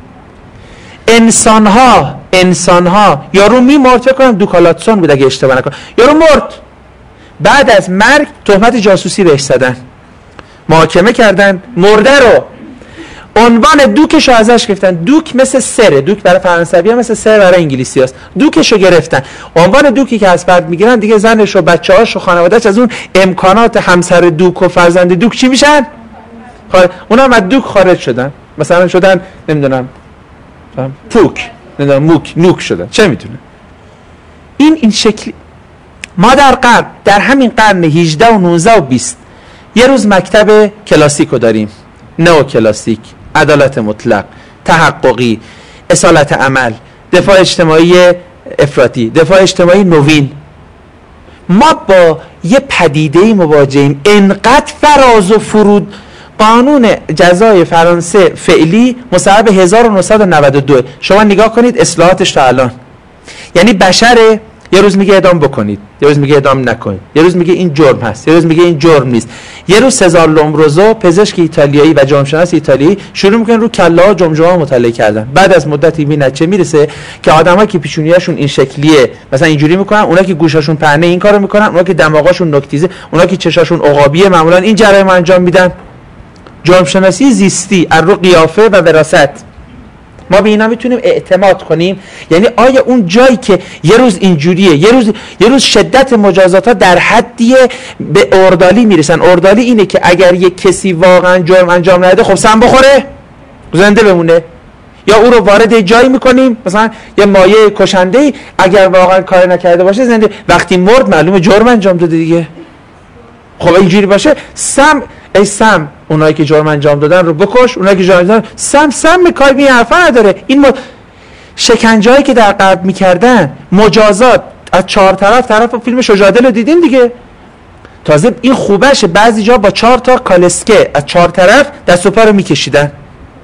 انسان ها انسان ها یارو میمرد، فکر کنم دوکالاتسون بود اگه اشتباه نکنم، یارو مرد، بعد از مرگ تهمت جاسوسی بهش زدن، محاکمه کردن، مرده رو عنوان دوکش رو ازش گرفتن. دوک مثل سره، دوک برای فرانسوی ها مثل سر برای انگلیسی هست، دوکش رو گرفتن. عنوان دوکی که از فرد میگیرن دیگه زنش و بچه هاش و خانوادهش از اون امکانات همسر دوک و فرزند دوک چی میشن؟ خارج. اونا هم از دوک خارج شدن، مثلا شدن نمیدونم پوک، نمیدونم موک، نوک شدن، چه میتونه. این این شکلی ما در غرب در همین قرن هجده و نوزده و بیست یه روز مکتب کلاسیکو داریم، نو کلاسیک، عدالت مطلق، تحققی، اصالت عمل، دفاع اجتماعی افراطی، دفاع اجتماعی نوین. ما با یه پدیده‌ای مواجهیم انقدر فراز و فرود. قانون جزای فرانسه فعلی مصوب هزار و نهصد و نود و دو، شما نگاه کنید اصلاحاتش تا الان. یعنی بشره، یه روز میگه اعدام بکنید، یه روز میگه اعدام نکنید، یه روز میگه این جرم هست، یه روز میگه این جرم نیست. یه روز سزار لومبروزو پزشک ایتالیایی و جامعه شناس ایتالیایی شروع میکنن رو کله ها جمجمه ها مطالعه کردن. بعد از مدتی به نتیجه میرسه که آدمایی که پیشونیاشون این شکلیه مثلا اینجوری میکنن، اونا که گوشاشون پهنه این کارو میکنن، اونا که دماغاشون نوک‌تیزه، اونا که چشاشون عقابیه معمولا این جرایم انجام میدن. جرم شناسی زیستی از رو قیافه و وراثت ما به اینا میتونیم اعتماد کنیم. یعنی آیا اون جایی که یه روز اینجوریه، یه روز یه روز شدت مجازات ها در حدی به اردالی میرسن. اردالی اینه که اگر یک کسی واقعا جرم انجام نده خب سم بخوره زنده بمونه، یا او رو وارد جایی میکنیم مثلا یه مایع کشنده اگر واقعا کار نکرده باشه زنده، وقتی مرد معلومه جرم انجام داده دیگه. خب اینجوری باشه سم ای سم اونایی که جرم انجام دادن رو بکش، اونایی که جرم انجام دادن سم سم کاری بی حرفا نداره. این مد... شکنجه‌ای که در غرب میکردن، مجازات از چهار طرف، طرف فیلم شجاعت رو دیدین دیگه. تازه این خوبشه بعضی جا با چهار تا کالسکه از چهار طرف دست و پا رو میکشیدن،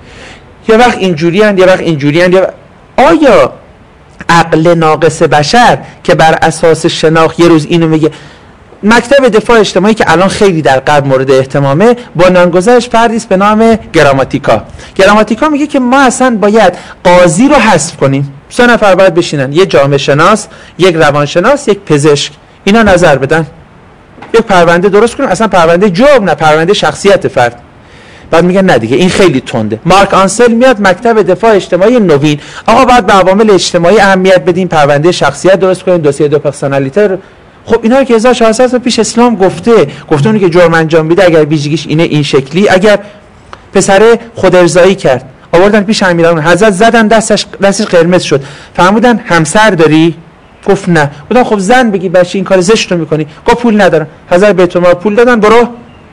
یه وقت اینجوری اند یه وقت اینجوری اند. وقت... آیا عقل ناقص بشر که بر اساس شناخت یه روز اینو میگه؟ مکتب دفاع اجتماعی که الان خیلی در غرب مورد اهتمامه، بنیانگذارش فردی است به نام گراماتیکا. گراماتیکا میگه که ما اصلا باید قاضی رو حذف کنیم، سه نفر باید بشینن، یک جامعه شناس، یک روانشناس، یک پزشک، اینا نظر بدن، یک پرونده درست کنیم، اصلا پرونده جرم نه، پرونده شخصیت فرد. بعد میگن نه دیگه این خیلی تنده. مارک آنسل میاد مکتب دفاع اجتماعی نوین، آقا باید به عوامل اجتماعی اهمیت بدیم، پرونده شخصیت درست کنیم، دوسیه دو پرسونالیته. خب اینا که هزار و چهارصد سال پیش اسلام گفته، گفته اونی که جرم انجام میده اگر ویژگیش اینه این شکلی، اگر پسره خود ارضایی کرد، آوردن پیش امیرالمومنین، حضرت زدن دستش دستش قرمز شد. فرمودن همسر داری؟ گفت نه. گفتن خب زن بگی بچه این کار زشت رو میکنی. گفت پول ندارم. حضرت بیت المال پول دادن، برو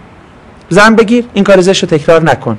زن بگیر، این کار زشت رو تکرار نکن.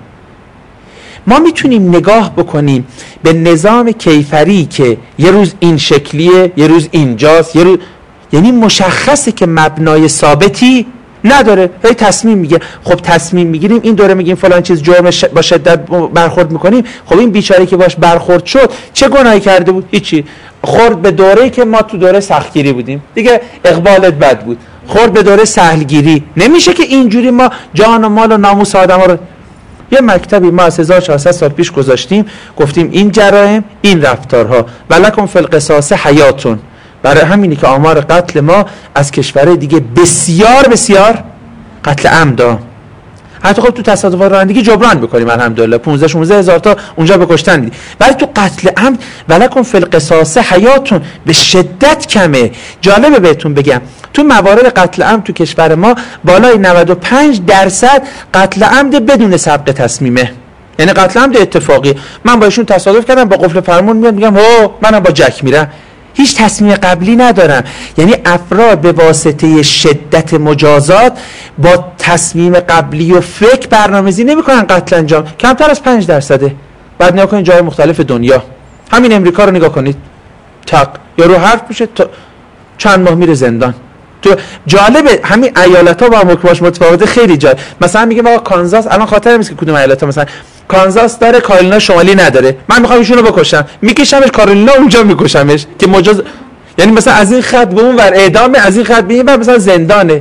ما میتونیم نگاه بکنیم به نظام کیفری که یه روز این شکلیه، یه روز اینجاست، یه روز، یعنی مشخصه که مبنای ثابتی نداره. هی تصمیم میگه. خب تصمیم میگیریم این دوره میگیم فلان چیز جرم ش... با شدت برخورد میکنیم. خب این بیچاره که باش برخورد شد چه گناهی کرده بود؟ هیچی. خورد به دوره‌ای که ما تو دوره سختگیری بودیم دیگه، اقبالت بد بود. خورد به دوره سهلگیری. نمیشه که اینجوری ما جان و مال و ناموس آدما رو. یه مکتبی ما از هزار و چهارصد سال پیش گذاشتیم، گفتیم این جرائم، این رفتارها ولکم فی القصاص حیاتون. برای همینی که آمار قتل ما از کشورهای دیگه بسیار بسیار قتل عمدا. حتی خب تو تصادفات رانندگی جبران بکنیم الحمدلله، پانزده شانزده هزار تا اونجا به کشتن دیدی. ولی تو قتل عمد ولکم فی القصاص حیاتون به شدت کمه. جالبه بهتون بگم تو موارد قتل عمد تو کشور ما بالای نود و پنج درصد قتل عمد بدون سبق تصمیمه، یعنی قتل عمد اتفاقی. من با ایشون تصادف کردم، با قفل فرمون میاد میگم هو منم با جک میرم، هیچ تصمیم قبلی ندارم. یعنی افراد به واسطه شدت مجازات با تصمیم قبلی و فکر برنامه‌ریزی نمی‌کنن قتل انجام. کمتر از پنج درصده. بعد نگاه کنید جای مختلف دنیا، همین امریکا رو نگاه کنید، تق یا رو حرف میشه تا چند ماه میره زندان. تو جالبه همین ایالت‌ها با حکماش متفاوته. خیلی جالب. مثلا میگه آقا کانزاس، الان خاطرم نیست که کدوم ایالت‌ها، مثلا کانزاس داره کارولینا شمالی نداره، من میخوام ایشونو بکشم، میکشمش کارولینا، اونجا میکشمش که مجاز، یعنی مثلا از این خط به اون ور اعدامه، از این خط به این ور مثلا زندانه.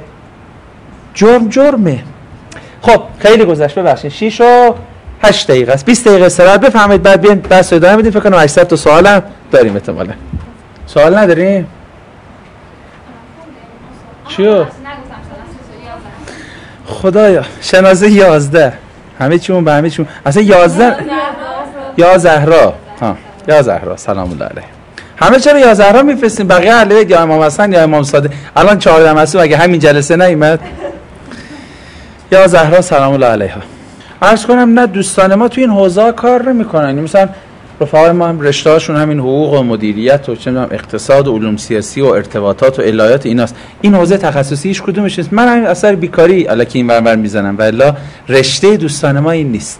جرم جرمه. خب خیلی گذشت، ببخشید شش و هشت دقیقه است، بیست دقیقه استراحت. بفهمید بعد بیاین بحث ادامه بدیم. فکر کنم هشتصد تا سوالم داریم احتمالاً. سوال نداریم؟ چیو؟ خدایا شنازه یازده، همه چیمون به همه چیمون اصلا یازده. یا زهرا، ها یا زهرا سلام الله علیه. همه چرا یا زهرا میفرستیم؟ بقیه اهل بیت یا امام حسن یا امام صادق. الان چهارده معصوم اگه همین جلسه نیومد یا زهرا سلام الله علیها. عرض کنم نه دوستان ما تو این حوزه کار نمیکنن. مثلا رفقای ما هم رشته‌هاشون همین حقوق و مدیریت و چه می‌دونم اقتصاد و علوم سیاسی و ارتباطات و الهیات ایناست. این حوزه تخصصی هیچ کدومش نیست. من همین اثر بیکاری الکی این ورور میزنم، ولی رشته دوستان ما این نیست.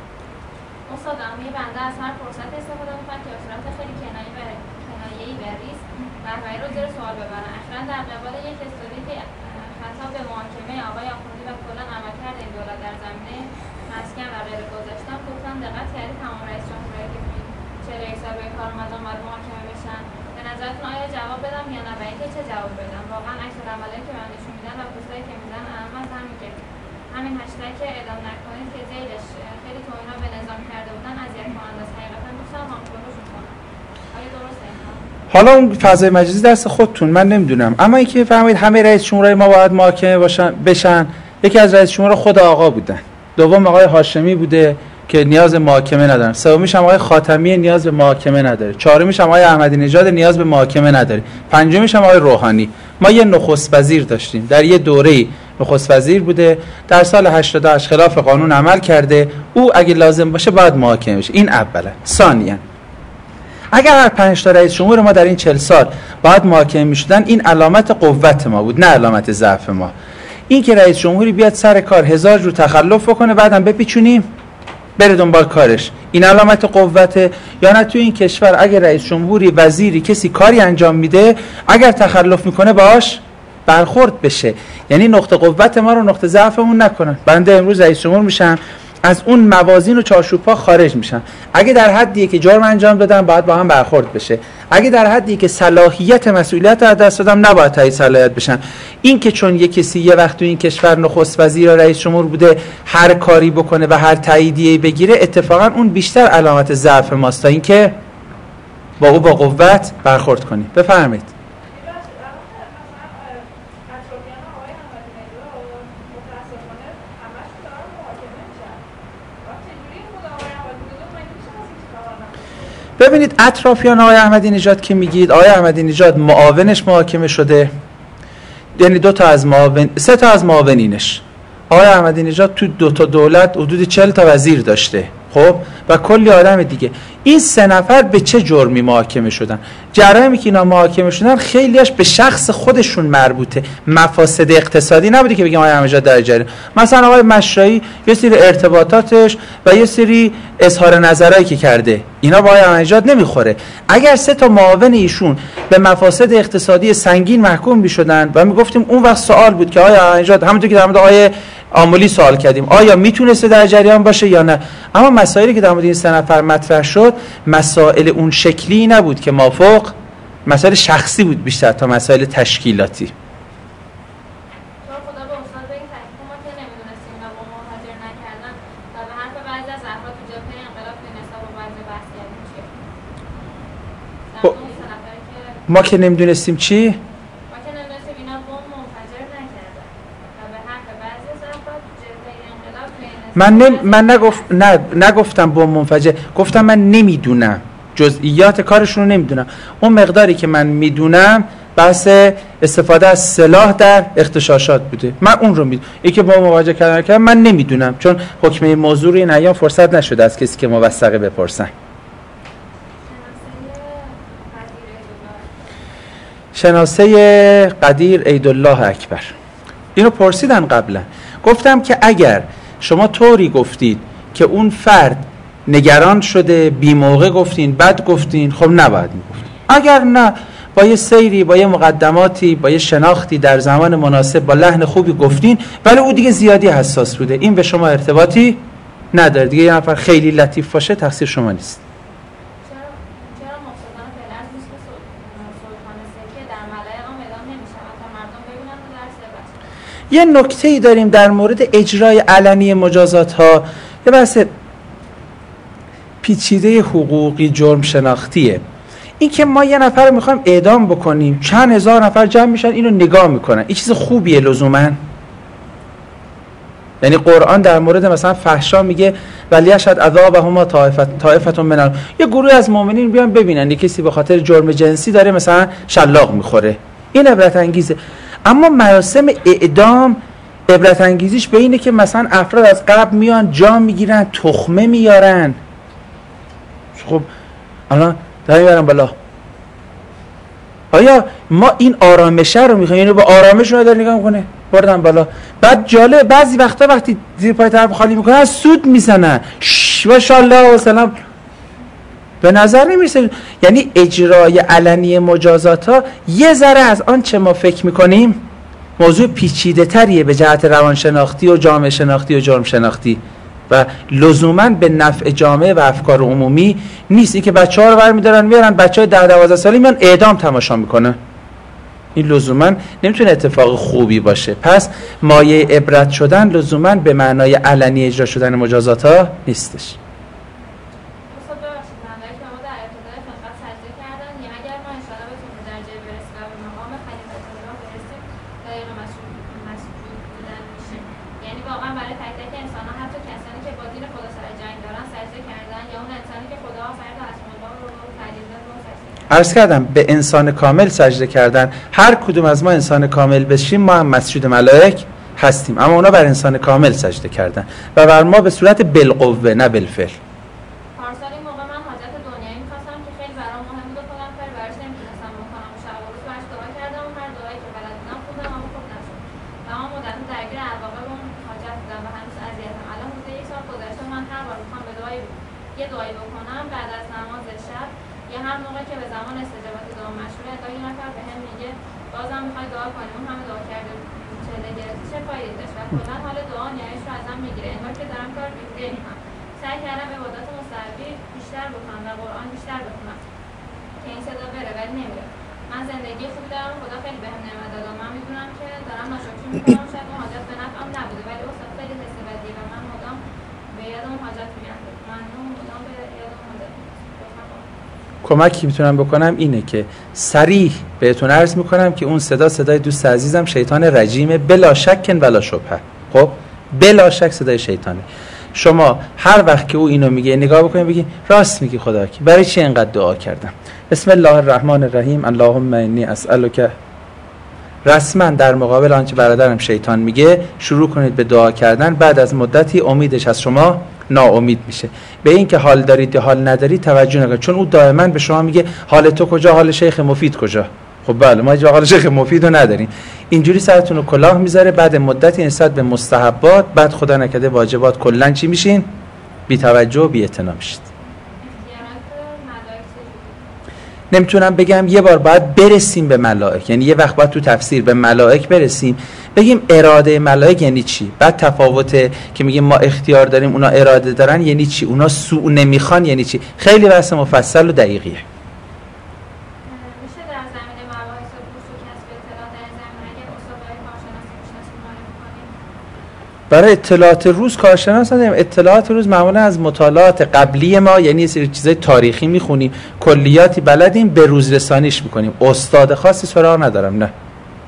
استاد امی بنده از هر فرصت استفاده می‌کنم که به صورت خیلی کنایه‌ای و کنایه‌ای و ریز رهبری رو زیر سوال ببرم. اخیراً در قبال یک استودیوی که خطاب به محاکمه آقای آخوندی و کلاً عملکرد این دولت در زمینه مسکن و غیره گذاشتم، گفتم دقت کردید تمام رئیس جمهورایی که چه رئیس‌های به کار اومدن باید محاکمه بشن؟ به نظرتون آیا جواب بدم یا نه؟ و اینکه چه جواب بدم؟ واقعا عکس العملی که من نشون میدن و پستایی که میدن اهم از همین که همین هشتگ که اعلام نکنید که زیرش خیلی توهینا به نظام کرده بودن اذیت کننده است. حقیقتا دوستم آنفالوشون کنم. آیا درسته این کار؟
حالا اون فضای مجازی دست خودتون، من نمیدونم. اما اینکه فهمید همه رئیس جمهورای ما باید محاکمه باشن بشن، یکی از رئیس جمهورا خود آقا بودن، دوم آقای هاشمی بوده که نیاز به محاکمه ندارن، سومیش هم آقای خاتمی نیاز به محاکمه نداره، چهارمیش هم آقای احمدی نژاد نیاز به محاکمه نداره، پنجمیش هم آقای روحانی. ما یه نخست وزیر داشتیم در یه دوره‌ای، نخست وزیر بوده، در سال هشتاد و هشت خلاف قانون عمل کرده، او اگه لازم باشه باید محاکمه بشه. این اولا. ثانیاً اگر هر پنج تا رئیس جمهور ما در این چهل سال باید محاکمه می‌شدن، این علامت قوت ما بود نه علامت ضعف ما. این که رئیس جمهوری بیاد سر کار هزار جور تخلف بکنه بعدم بپیچونیم بره دنبال کارش، این علامت قوته؟ یا نه تو این کشور اگر رئیس جمهوری، وزیری، کسی کاری انجام میده، اگر تخلف میکنه باهاش برخورد بشه، یعنی نقطه قوت ما رو نقطه ضعفمون نکنن. بنده امروز رئیس جمهور میشم، از اون موازین و چارچوب‌ها خارج میشن. اگه در حدی که جرم انجام دادن باید با هم برخورد بشه، اگه در حدی که صلاحیت مسئولیت رو از دست دادم نباید تایید صلاحیت بشن. این که چون یه کسی یه وقت تو این کشور نخست وزیر یا رئیس جمهور بوده هر کاری بکنه و هر تاییدیه‌ای بگیره، اتفاقا اون بیشتر علامت ضعف ماست تا اینکه با او با قوت برخورد کنیم. بفرمایید. ببینید اطرافیان آقای احمدی نژاد که میگید، آقای احمدی نژاد معاونش محاکمه شده، یعنی دو تا از معاون، سه تا از معاونینش. آقای احمدی نژاد تو دو تا دولت حدود چهل تا وزیر داشته. خب و کلی آدم دیگه. این سه نفر به چه جرمی محاکمه شدن؟ جرائمی که اینا محاکمه شدن خیلیش به شخص خودشون مربوطه، مفاسد اقتصادی نبوده که بگیم آقای احمدی نژاد در جریان. مثلا آقای مشرعی یه سری ارتباطاتش و یه سری اظهار نظرایی که کرده اینا با آقای احمدی نژاد نمیخوره. اگر سه تا معاون ایشون به مفاسد اقتصادی سنگین محکوم میشدن و میگفتیم اون وقت سوال بود که آقای احمدی نژاد همونطور که در مورد آقای آملی سوال کردیم آیا میتونسته در جریان باشه یا نه. اما مسائلی که در مورد این سه نفر مطرح شد مسائل اون شکلی نبود که مافوق، مسائل شخصی بود بیشتر تا مسائل تشکیلاتی. ما که نمیدونستیم چی؟ من نم... من نگفت نه نگفتم بمب منفجر، گفتم من نمیدونم، جزئیات کارشون رو نمیدونم. اون مقداری که من میدونم بحث استفاده از سلاح در اغتشاشات بوده، من اون رو میدونم. این که با مواجه کردن کردن من نمیدونم، چون حکمه موضوع رو این ایام فرصت نشده از کسی که موثقه بپرسن. شناسه قدیر عیدالله اکبر اینو پرسیدن قبلا. گفتم که اگر شما طوری گفتید که اون فرد نگران شده، بی موقع گفتین، بد گفتین، خب نباید میگفتین. اگر نه با یه سیری، با یه مقدماتی، با یه شناختی در زمان مناسب با لحن خوبی گفتین، ولی او دیگه زیادی حساس بوده، این به شما ارتباطی نداره دیگه. یه نفر خیلی لطیف باشه تقصیر شما نیست. یه نکته‌ای داریم در مورد اجرای علنی مجازات ها، یه بحث پیچیده حقوقی جرم شناختیه. این که ما یه نفر رو میخوایم اعدام بکنیم، چند هزار نفر جمع میشن اینو نگاه میکنن، این چیز خوبیه لزوما؟ یعنی قرآن در مورد مثلا فحشا میگه ولیشهد عذابهما طائفة من ال... یه گروه از مؤمنین بیان ببینن یه کسی به خاطر جرم جنسی داره مثلا شلاق میخوره، این عبرت انگیزه. اما مراسم اعدام عبرت انگیزیش به اینه که مثلا افراد از قبل میان جام میگیرن، تخمه میارن. خب الان دارم میبرم بالا، آیا ما این آرامشه رو میخوایم؟ یعنی با آرامش رو داره نگاه میکنه بردن بالا. بعد جالب بعضی وقتا وقتی زیر پای طرف خالی میکنن سود میزنن، ماشاءالله و سلام، به نظر نمیرسه. یعنی اجرای علنی مجازات ها یه ذره از آن چه ما فکر میکنیم موضوع پیچیده تریه به جهت روانشناختی و جامعه شناختی و جرم شناختی و لزوما به نفع جامعه و افکار عمومی نیست. این که بچه ها رو برمیدارن میارن بچه های ده دوازده سالی میان اعدام تماشا میکنن، این لزوما نمیتونه اتفاق خوبی باشه. پس مایه عبرت شدن لزوما به معنای علنی اجرا شدن مجازات ها نیستش. عرض کردم به انسان کامل سجده کردن. هر کدوم از ما انسان کامل بشیم ما هم مسجد ملائک هستیم، اما اونا بر انسان کامل سجده کردن و بر ما به صورت بالقوه نه بالفعل.
پارسال این موقع من حاجت دنیایی می‌خواستم که خیلی برام مهم بود، خودم کاری براش نمی‌تونستم بکنم و شب و روز براش دعا کردم و هر دعایی که بلد بودم خوندم اما خوب نشد. تمام مدت درگیر الواقع با اون حاجت بودم و هنوز اذیتم. الان حدود یک سال گذشته من هر بار می‌خوام به دعای یه دعایی بکنم بعد از نماز شب یا هر موقع که به زمان استجابت دعا مشروعه تا یه نفر بهم میگه بازم می‌خوای دعا کنی، اون همه دعا کرده چله گرفتی چه فایده داشت و کلا حال دعا نیایش رو ازم میگیره. انگار که دارم کار بیهوده می‌کنم. سعی کردم عبادات مستحبی بیشتر بکنم و قرآن بیشتر بخونم که این صدا بره ولی نمیره. من زندگی خوبی دارم، خدا خیلی بهم نعمت داده. من میدونم که دارم ناشکری می‌کنم، شاید اون حاجت به نفعم نبوده ولی اصلا خیلی حس بدی و من مدام به یاد اون حاجت میام. من مدام به یاد اون حاجت
کمکی میتونم بکنم اینه که صریح بهتون عرض میکنم که اون صدا صدای دوست عزیزم شیطان رجیمه بلا شک ولا شبهه. خب بلا شک صدای شیطانه. شما هر وقت که او اینو میگه نگاه بکنید بگید راست میگی خدا کی، برای چی اینقدر دعا کردم؟ بسم الله الرحمن الرحیم اللهم انی اسالک. رسما در مقابل آنچه برادرم شیطان میگه شروع کنید به دعا کردن. بعد از مدتی امیدش از شما ناامید میشه. به این که حال دارید یا حال ندارید توجه نکنید، چون او دائما به شما میگه حال تو کجا، حال شیخ مفید کجا. خب بله ما جا حال شیخ مفید رو نداریم. اینجوری سرتون رو کلاه میذاره، بعد مدتی نسبت به مستحبات، بعد خدا نکرده واجبات کلا چی میشین؟ بی توجه و بی اعتنا میشید. نمیتونم بگم، یه بار باید برسیم به ملائک، یعنی یه وقت باید تو تفسیر به ملائک برسیم، بگیم اراده ملائک یعنی چی، بعد تفاوته که میگیم ما اختیار داریم اونا اراده دارن یعنی چی، اونا سوء نمیخوان یعنی چی، خیلی بحث مفصل و دقیقیه. برای اطلاعات روز کارشناس نداریم. اطلاعات روز معمولا از مطالعات قبلی ما، یعنی یه سری چیزای تاریخی میخونیم، کلیاتی بلدیم، به روز رسانیش میکنیم. استاد خاصی سراغ ندارم. نه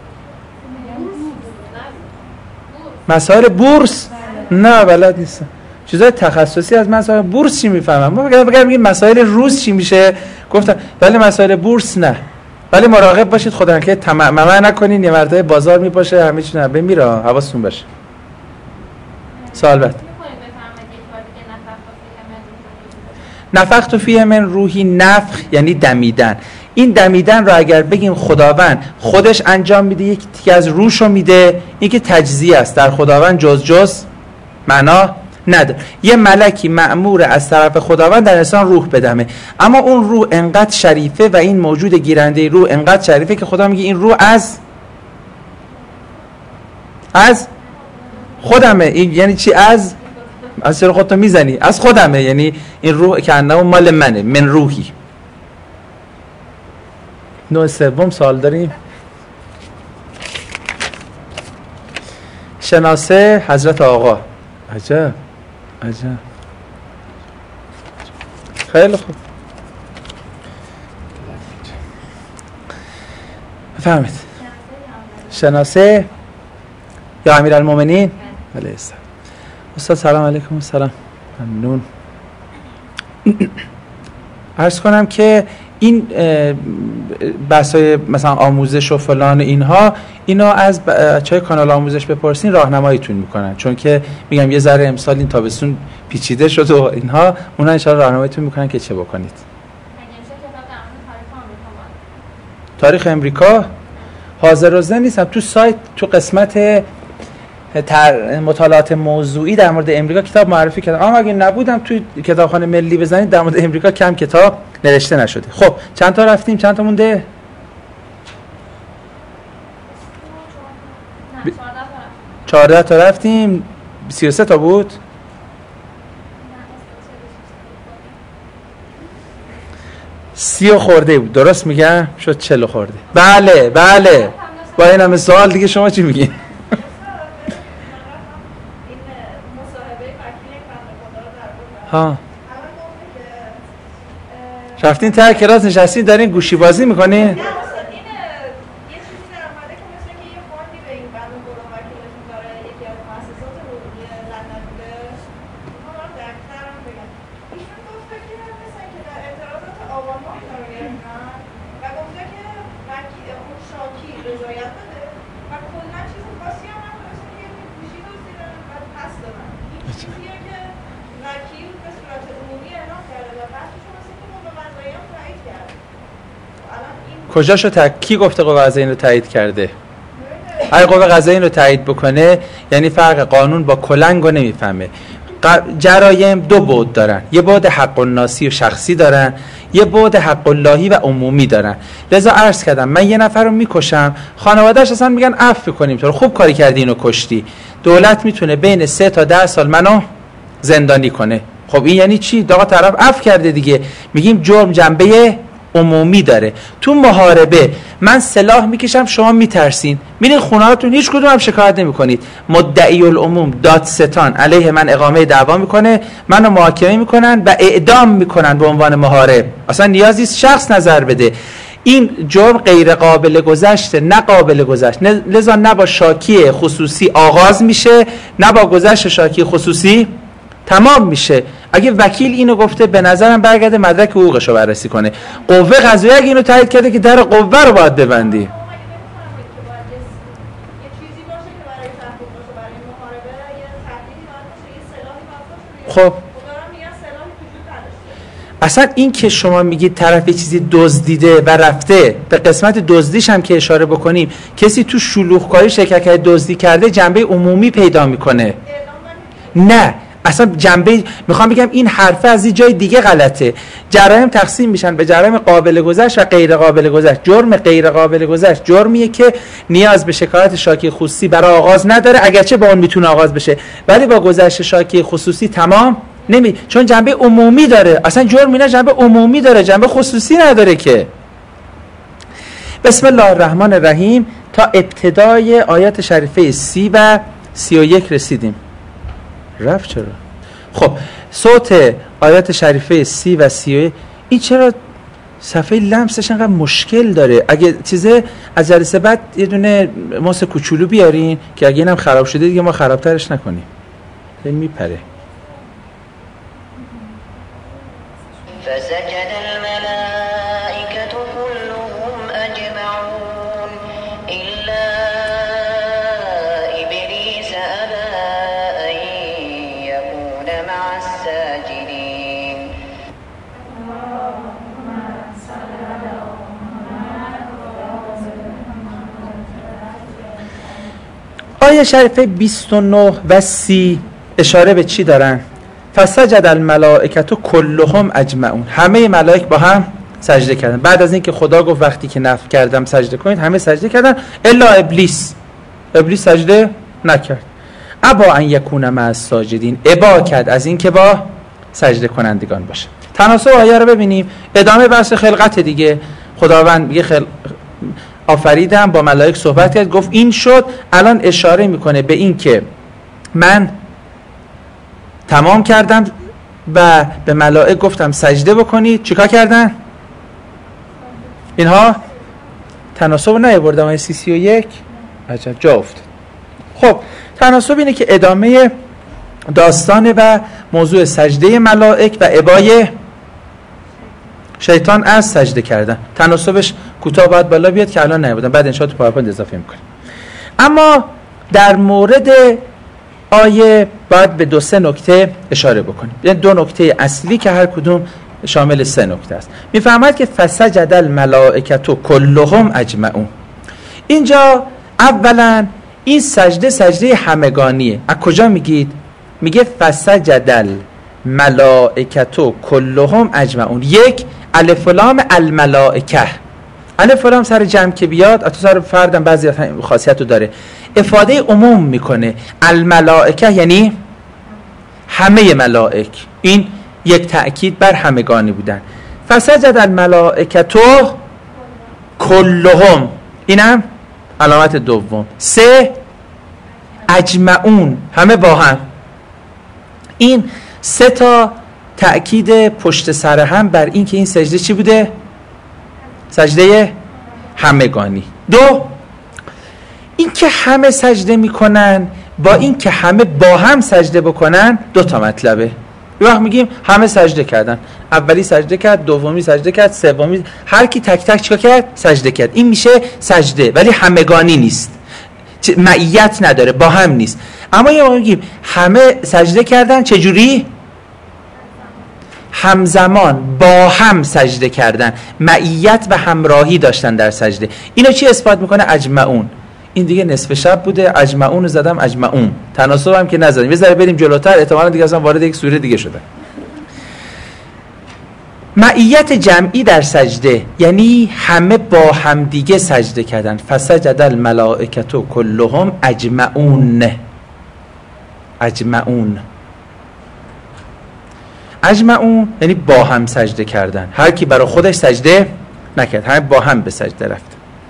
مسائل بورس نه بلد نیستم، چیزای تخصصی از مسائل بورس چی میفهمم. ما بگم بگم میگیم مسائل روز چی میشه گفتم، ولی مسائل بورس نه. ولی مراقب باشید خدا نکنه تمام نکنین یه مردای بازار میپاشه همه چی نه بمیره، حواستون باشه. سوال بعد. نفخت فیه من روحی، نفخ یعنی دمیدن. این دمیدن رو اگر بگیم خداوند خودش انجام میده، یک تیکه از روحشو میده، این که تجزیه است، در خداوند جز جز معنا نداره. یه ملکی مأمور از طرف خداوند در انسان روح بدمه، اما اون روح انقدر شریفه و این موجود گیرنده روح انقدر شریفه که خدا میگه این روح از از خودمه. این یعنی چی؟ از از چرا خودتو میزنی؟ از خودمه، یعنی این روح که انه مال منه، من روحی. نوع سوم سوال داریم. شناسه حضرت آقا. عجب عجب خیلی خوب. فهمید؟ شناسه یا امیرالمومنین علیه السلام. استاد سلام علیکم. سلام، ممنون. عرض کنم که این بحثای مثلا آموزش و فلان اینها، اینا از بچهای کانال آموزش بپرسین راهنماییتون میکنن، چون که میگم یه ذره امسال این تابستون پیچیده شد و اینها، اونا ان شاءالله راهنماییتون میکنن که چه بکنید. تاریخ امریکا حاضر و ذهن نیستم. تو سایت تو قسمت تر مطالعات موضوعی در مورد امریکا کتاب معرفی کردم، اما اگه نبودم توی کتابخانه ملی بزنید در مورد امریکا کم کتاب نوشته نشده. خب چند تا رفتیم؟ چند تا مونده؟ ب... چهارده تا رفتیم. سی و سه تا بود. سی و خورده بود، درست میگم؟ شد چهل خورده. بله بله. با این همه سوال دیگه شما چی میگین؟ ها رفتین ته کلاس نشستین دارین گوشی بازی میکنین؟ کجاشو تک کی گفته قوه قضاییه اینو تایید کرده؟ اگه قوه قضاییه اینو تایید بکنه یعنی فرق قانون با کلنگو نمیفهمه. جرایم دو بعد دارن، یه بعد حق الناسی و شخصی دارن، یه بعد حق اللهی و عمومی دارن. لذا عرض کردم من یه نفر رو میکشم، خانواده‌اش اصلا میگن عفو کنیم، تو خوب کاری کردی اینو کشتی. دولت میتونه بین سه تا ده سال منو زندانی کنه. خب این یعنی چی؟ داغا طرف عفو کرده دیگه. میگیم جرم جنبه عمومی داره. تو محاربه من سلاح میکشم شما میترسین، میرین خونهاتون هیچ کدوم هم شکایت نمیکنید، مدعی العموم دادستان علیه من اقامه دعوا میکنه، منو محاکمه میکنن و اعدام میکنن به عنوان محارب. اصلا نیازی نیست شخص نظر بده. این جرم غیر قابل گذشته، نه قابل گذشت، لذا نه با شاکی خصوصی آغاز میشه نه با گذشت شاکی خصوصی تمام میشه. اگه وکیل اینو گفته به نظرم برگرده مدرک حقوقشو بررسی کنه. قوه قضاییه اگه اینو تایید کرده که در قوه رو باید ببندی. خب اصلا این که شما میگید طرف یه چیزی دزدیده و رفته، به قسمت دزدیش هم که اشاره بکنیم، کسی تو شلوغکاری شرکت دزدی کرده جنبه عمومی پیدا میکنه. نه اصلا جنبه، میخوام بگم این حرفه از این جای دیگه غلطه. جرایم تقسیم میشن به جرایم قابل گذشت و غیر قابل گذشت. جرم غیر قابل گذشت جرمیه که نیاز به شکایت شاکی خصوصی برای آغاز نداره، اگرچه با اون میتونه آغاز بشه، ولی با گذشت شاکی خصوصی تمام نمی، چون جنبه عمومی داره. اصلا جرم اینا جنبه عمومی داره، جنبه خصوصی نداره که. بسم الله الرحمن الرحیم. تا ابتدای آیات شریفه سی و سی و یک رسیدیم. رفت چرا؟ خب صوت آیات شریفه سی و سی و یک این چرا صفحه لمسش انقدر مشکل داره؟ اگه چیزه از جلسه بعد یه دونه ماس کوچولو بیارین که اگه اینم خراب شده دیگه ما خرابترش نکنیم. این میپره.
فسجد الملائكة كلهم أجمعون إلا إبليس أبى أن يكون مع الساجدين.
آیه شریفه بیست و نه و سی اشاره به چی دارن؟ فسجد الملائکه کلهم اجمعون. همه ملائک با هم سجده کردن. بعد از اینکه خدا گفت وقتی که نفی کردم سجده کنید، همه سجده کردن الا ابلیس. ابلیس سجده نکرد. ابا ان یکون مع الساجدین. ابا کرد از اینکه با سجده کنندگان باشه. تناسب آیه رو ببینیم. ادامه بحث خلقت دیگه. خداوند یه خلق آفریدم، با ملائک صحبت کرد، گفت این شد. الان اشاره میکنه به این که من تمام کردم و به ملائک گفتم سجده بکنید. چیکار کردن؟ اینها تناسب نیاوردن. آیه سی سی و یک عجب جا افتاد. خب تناسب اینه که ادامه داستان و موضوع سجده ملائک و ابای شیطان از سجده کردن. تناسبش کوتاه باید بالا بیاد که الان نیاوردن، بعد ان شاء الله تو پاورپوینت اضافه میکنیم. اما در مورد آیه باید به دو سه نکته اشاره بکنیم. یعنی دو نکته اصلی که هر کدوم شامل سه نکته است. میفهمد که فسجد الملائکه کلهم اجمعون. اینجا اولا این سجده سجده همگانیه. از کجا میگید؟ میگه فسجد الملائکه کلهم اجمعون. یک الف و لام الملائکه. الف و لام سر جمع که بیاد، حتی سر فردم بعضی خاصیت رو داره، افاده عموم میکنه. الملائکه یعنی همه ملائک. این یک تأکید بر همگانی بودن. فسجد الملائکه کلهم. اینم علامت دوم. سه اجمعون، همه با هم. این سه تا تأکید پشت سر هم بر این که این سجده چی بوده؟ سجده همگانی. دو این که همه سجده میکنن با این که همه با هم سجده بکنن دو تا مطلبه. یه وقت میگیم همه سجده کردن، اولی سجده کرد، دومی سجده کرد، سومی، هر کی تک تک چیکار کرد؟ سجده کرد. این میشه سجده، ولی همگانی نیست، معیت نداره، با هم نیست. اما یه وقت میگیم همه سجده کردن، چجوری؟ همزمان با هم سجده کردن، معیت و همراهی داشتن در سجده. اینو چی اثبات میکنه؟ اجمعون. این دیگه نصف شب بوده، اجمعون رو زدم، اجمعون. تناسب هم که نزدیم. یه ذره بریم جلوتر، احتمالاً دیگه اصلا وارد یک سوره دیگه شده. معیت جمعی در سجده یعنی همه با هم دیگه سجده کردن. فسجد الملائکه کلهم اجمعون. اجمعون اجمعون یعنی با هم سجده کردن. هر کی برای خودش سجده نکرد، همه با هم به سجده رفت.